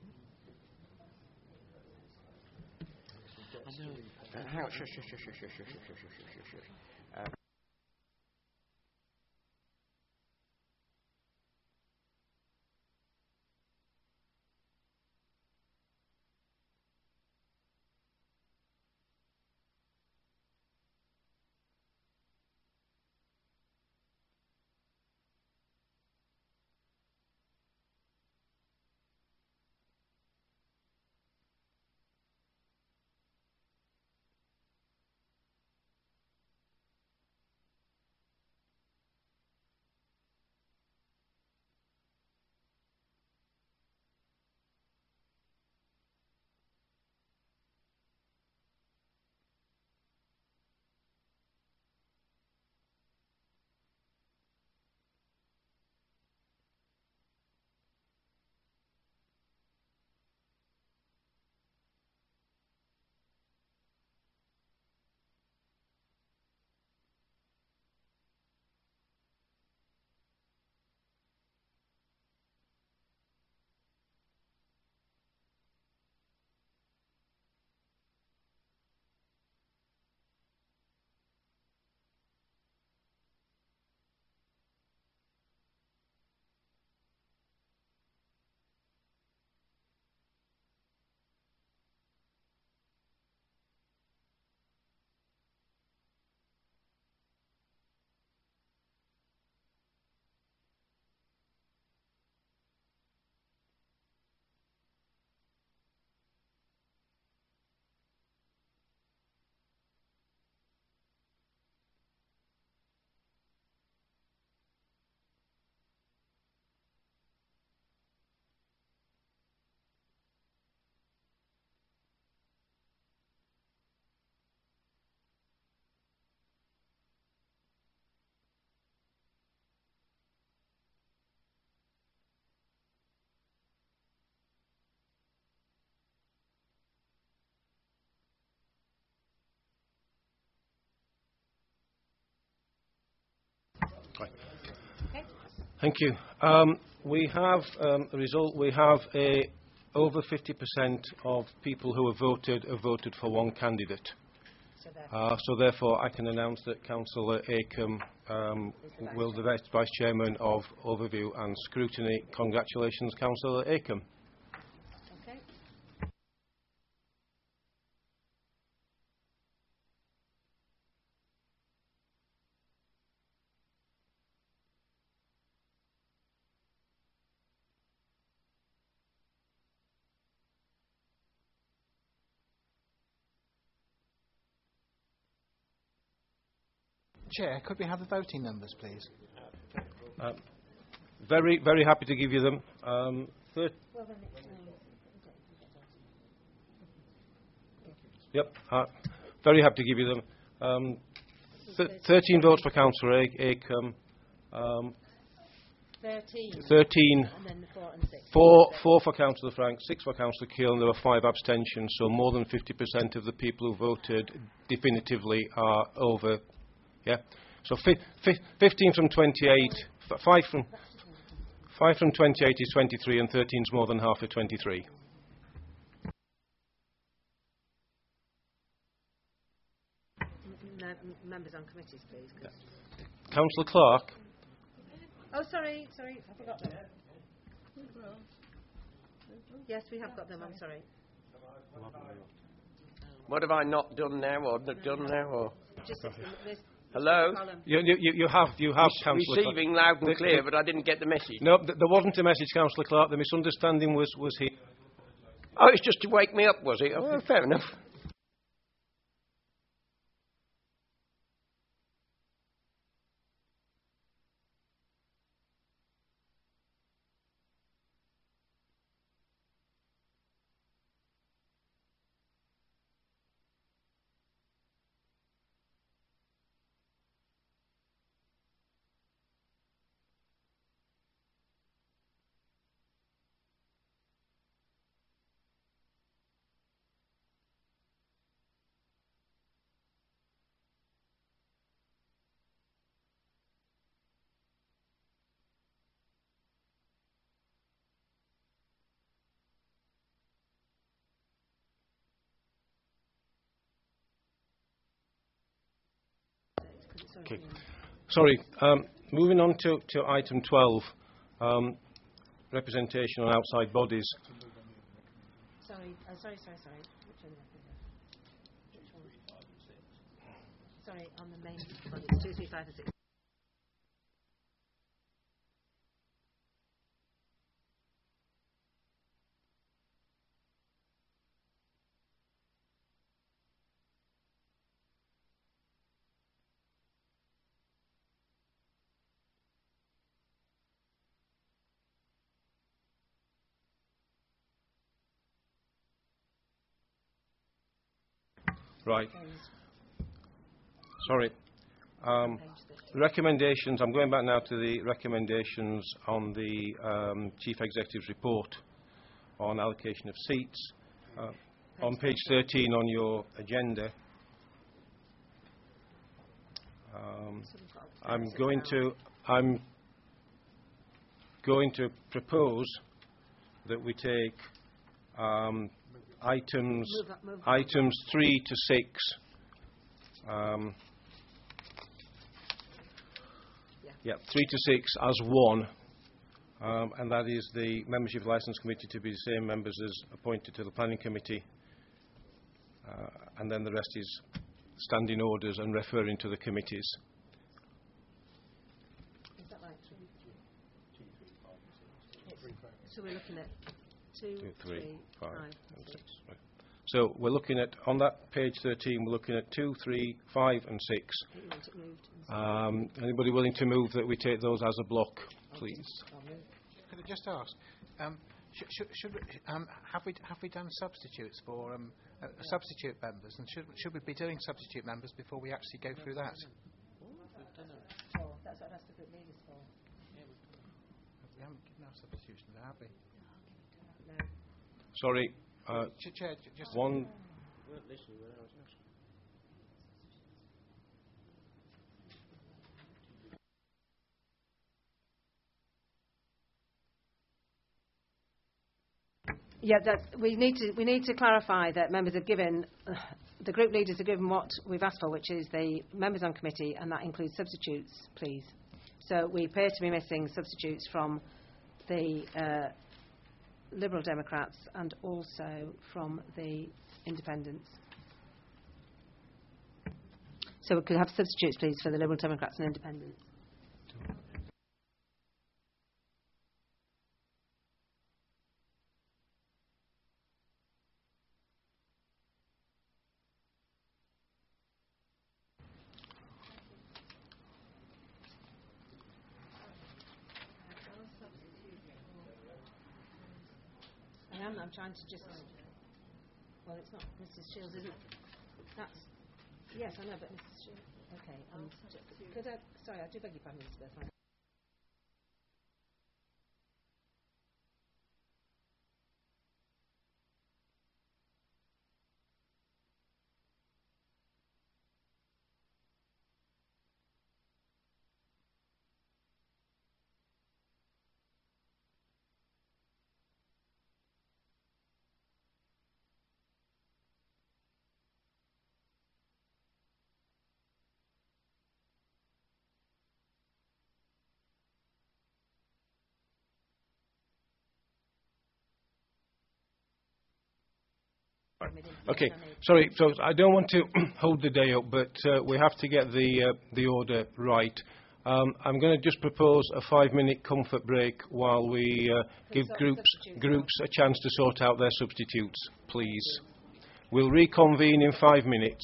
Hang on, shush. Hi. Okay. Thank you. We have a result. We have over 50% of people who have voted for one candidate. So therefore, I can announce that Councillor Acomb will be the Vice Chairman of Overview and Scrutiny. Congratulations, Councillor Acomb. Okay. Chair, could we have the voting numbers, please? Very, very happy to give you them. Yep, very happy to give you them. 13 votes for Councillor Acomb. 13. And then 4 and 6. 4 for Councillor Frank, 6 for Councillor Keele, and there were 5 abstentions. So more than 50% of the people who voted definitively are over. Yeah. So 15 from 28, 5 from 28 is 23, and 13 is more than half of 23. Members on committees, please. Councillor Clark. Oh, sorry, I forgot them. Yes, we have got them. I'm sorry. What have I not done now, or not done now, or? Just Hello? You have, Councillor Receiving loud and clear, but I didn't get the message. No, there wasn't a message, Councillor Clark. The misunderstanding was here. Oh, it's just to wake me up, was it? Oh, fair enough. Okay. Sorry. Moving on to item 12, representation on outside bodies. Sorry. Which one? Sorry, on the main bodies, 2, 3, 5 and 6. Right. Sorry. Recommendations. I'm going back now to the recommendations on the Chief Executive's report on allocation of seats. On page 13 on your agenda, I'm going to propose that we take items 3 to 6 3 to 6 as one, and that is the membership licence committee to be the same members as appointed to the planning committee, and then the rest is standing orders and referring to the committees. Is that right? So we're looking at 2, 3, 5 and 6. Right. So we're looking at, on that page 13, we're looking at 2, 3, 5 and 6. Anybody willing to move that we take those as a block, please? Could I just ask, have we done substitutes for substitute members, and should we be doing substitute members before we actually go through that? That's what that's the group leaders for. We haven't given our substitution, have we? No. Sorry. Chair, just one. Yeah, we need to clarify that members have given, the group leaders have given what we've asked for, which is the members on committee, and that includes substitutes, please. So we appear to be missing substitutes from the Liberal Democrats and also from the Independents. So we could have substitutes, please, for the Liberal Democrats and Independents. I'm trying to just... Well, it's not Mrs. Shields, is it? That's... Yes, I know, but Mrs. Shields... Okay, could I... Sorry, I do beg your pardon, Elizabeth. Okay, sorry, so I don't want to hold the day up, but we have to get the order right. I'm going to just propose a 5-minute comfort break while we give groups a chance to sort out their substitutes, please. We'll reconvene in 5 minutes.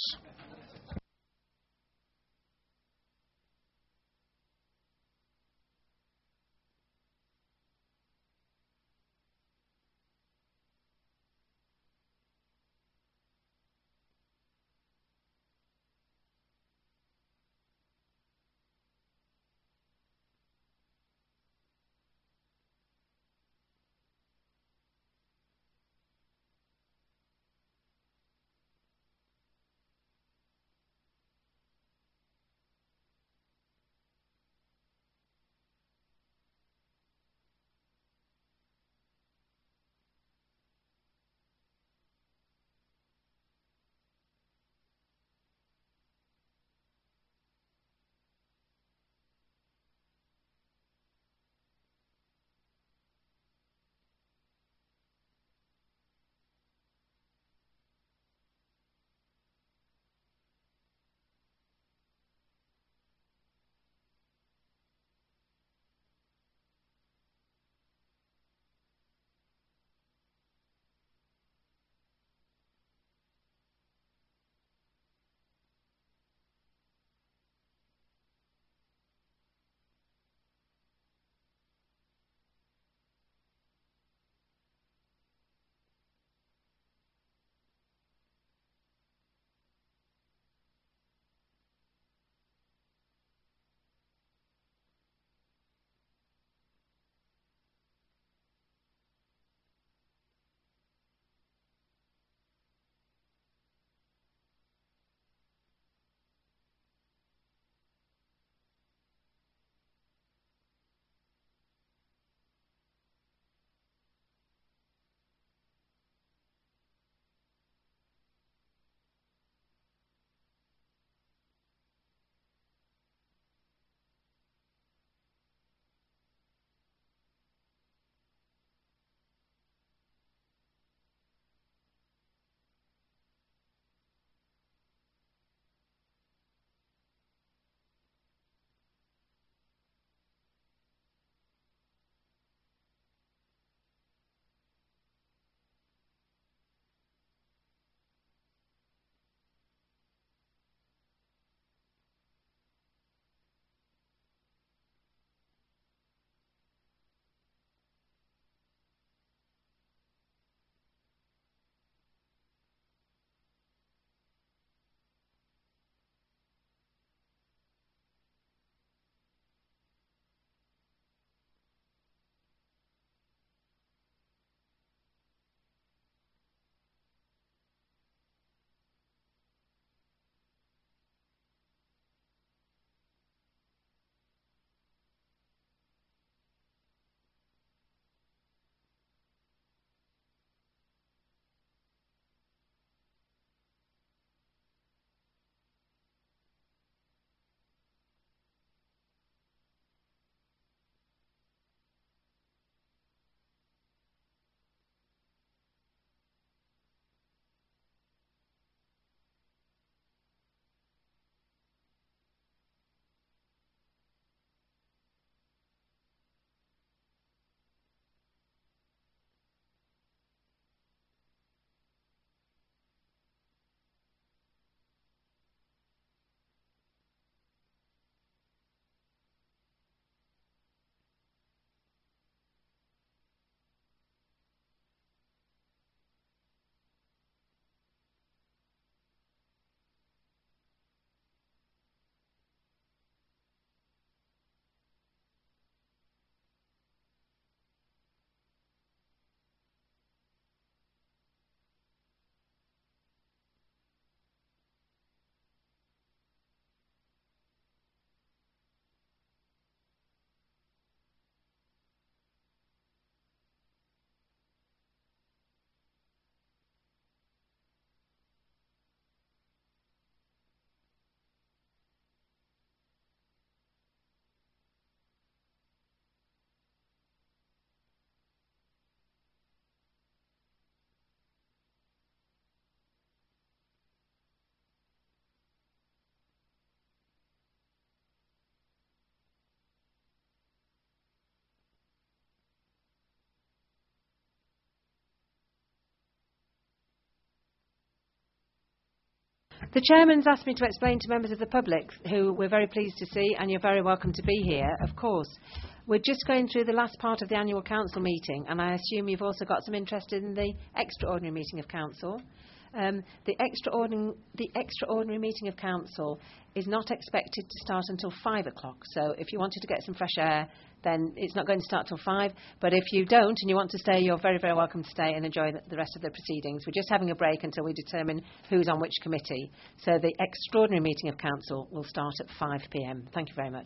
The Chairman's asked me to explain to members of the public, who we're very pleased to see, and you're very welcome to be here, of course. We're just going through the last part of the annual council meeting, and I assume you've also got some interest in the extraordinary meeting of council. The extraordinary meeting of council is not expected to start until 5 o'clock. So if you wanted to get some fresh air, then it's not going to start till 5. But if you don't and you want to stay, you're very, very welcome to stay and enjoy the rest of the proceedings. We're just having a break until we determine who's on which committee. So the extraordinary meeting of council will start at 5 p.m. Thank you very much.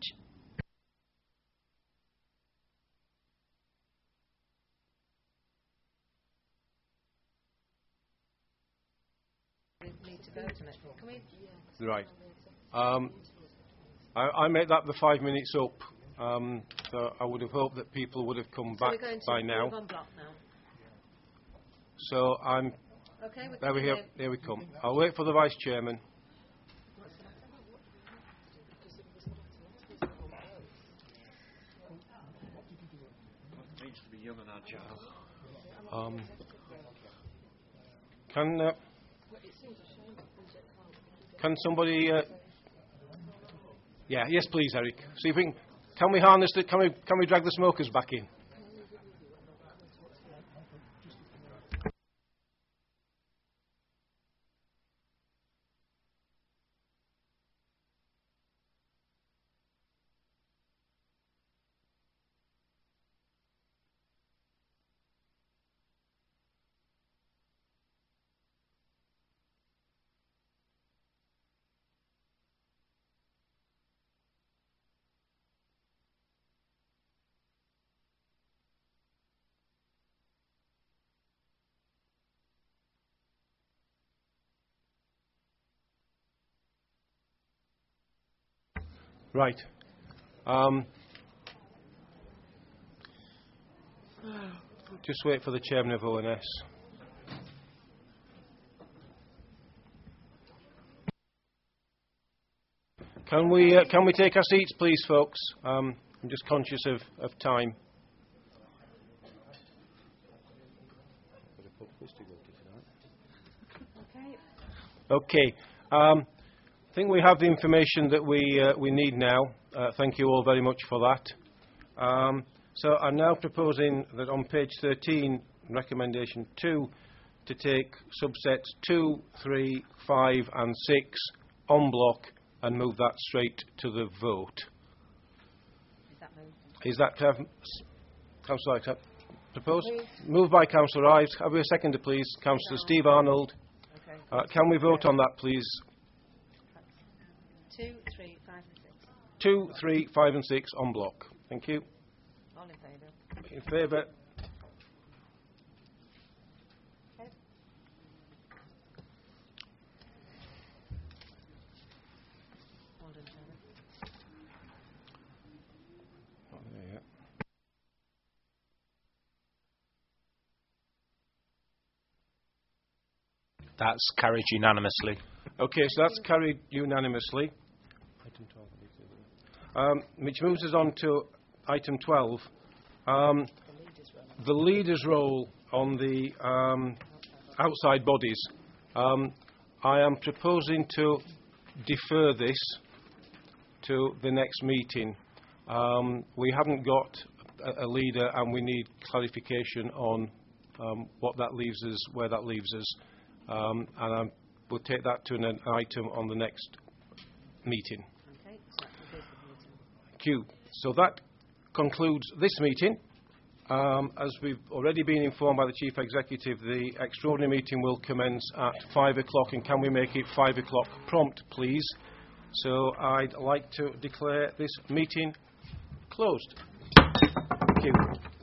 Right. I make that the 5 minutes up. So I would have hoped that people would have come back by now. So I'm. Okay, here we come. I'll wait for the Vice Chairman. Needs to be young and agile. Can somebody? Yes, please, Eric. See if we can we harness it? Can we drag the smokers back in? Right. Just wait for the Chairman of ONS. Can we take our seats, please, folks? I'm just conscious of time. Okay. I think we have the information that we need now. Thank you all very much for that. So I'm now proposing that on page 13, recommendation 2, to take subsets 2, 3, 5 and 6 en bloc and move that straight to the vote. Is that Councillor Ives proposed? Moved by Councillor Ives. Have we a seconder, please? Councillor Steve Arnold. Okay. Can we vote on that, please? 2, 3, 5 and 6. 2, 3, 5 and 6 en bloc. Thank you. All in favour? In favour. Okay. All in favour. Oh, yeah. That's carried unanimously. Okay, so that's carried unanimously. Item 12. Which moves us on to item 12. The leader's role on the outside bodies. I am proposing to defer this to the next meeting. We haven't got a leader and we need clarification on what that leaves us, where that leaves us. And we'll take that to an item on the next meeting. Okay, Thank you. So that concludes this meeting. As we've already been informed by the Chief Executive, the extraordinary meeting will commence at 5 o'clock, and can we make it 5 o'clock prompt, please? So I'd like to declare this meeting closed. Thank you.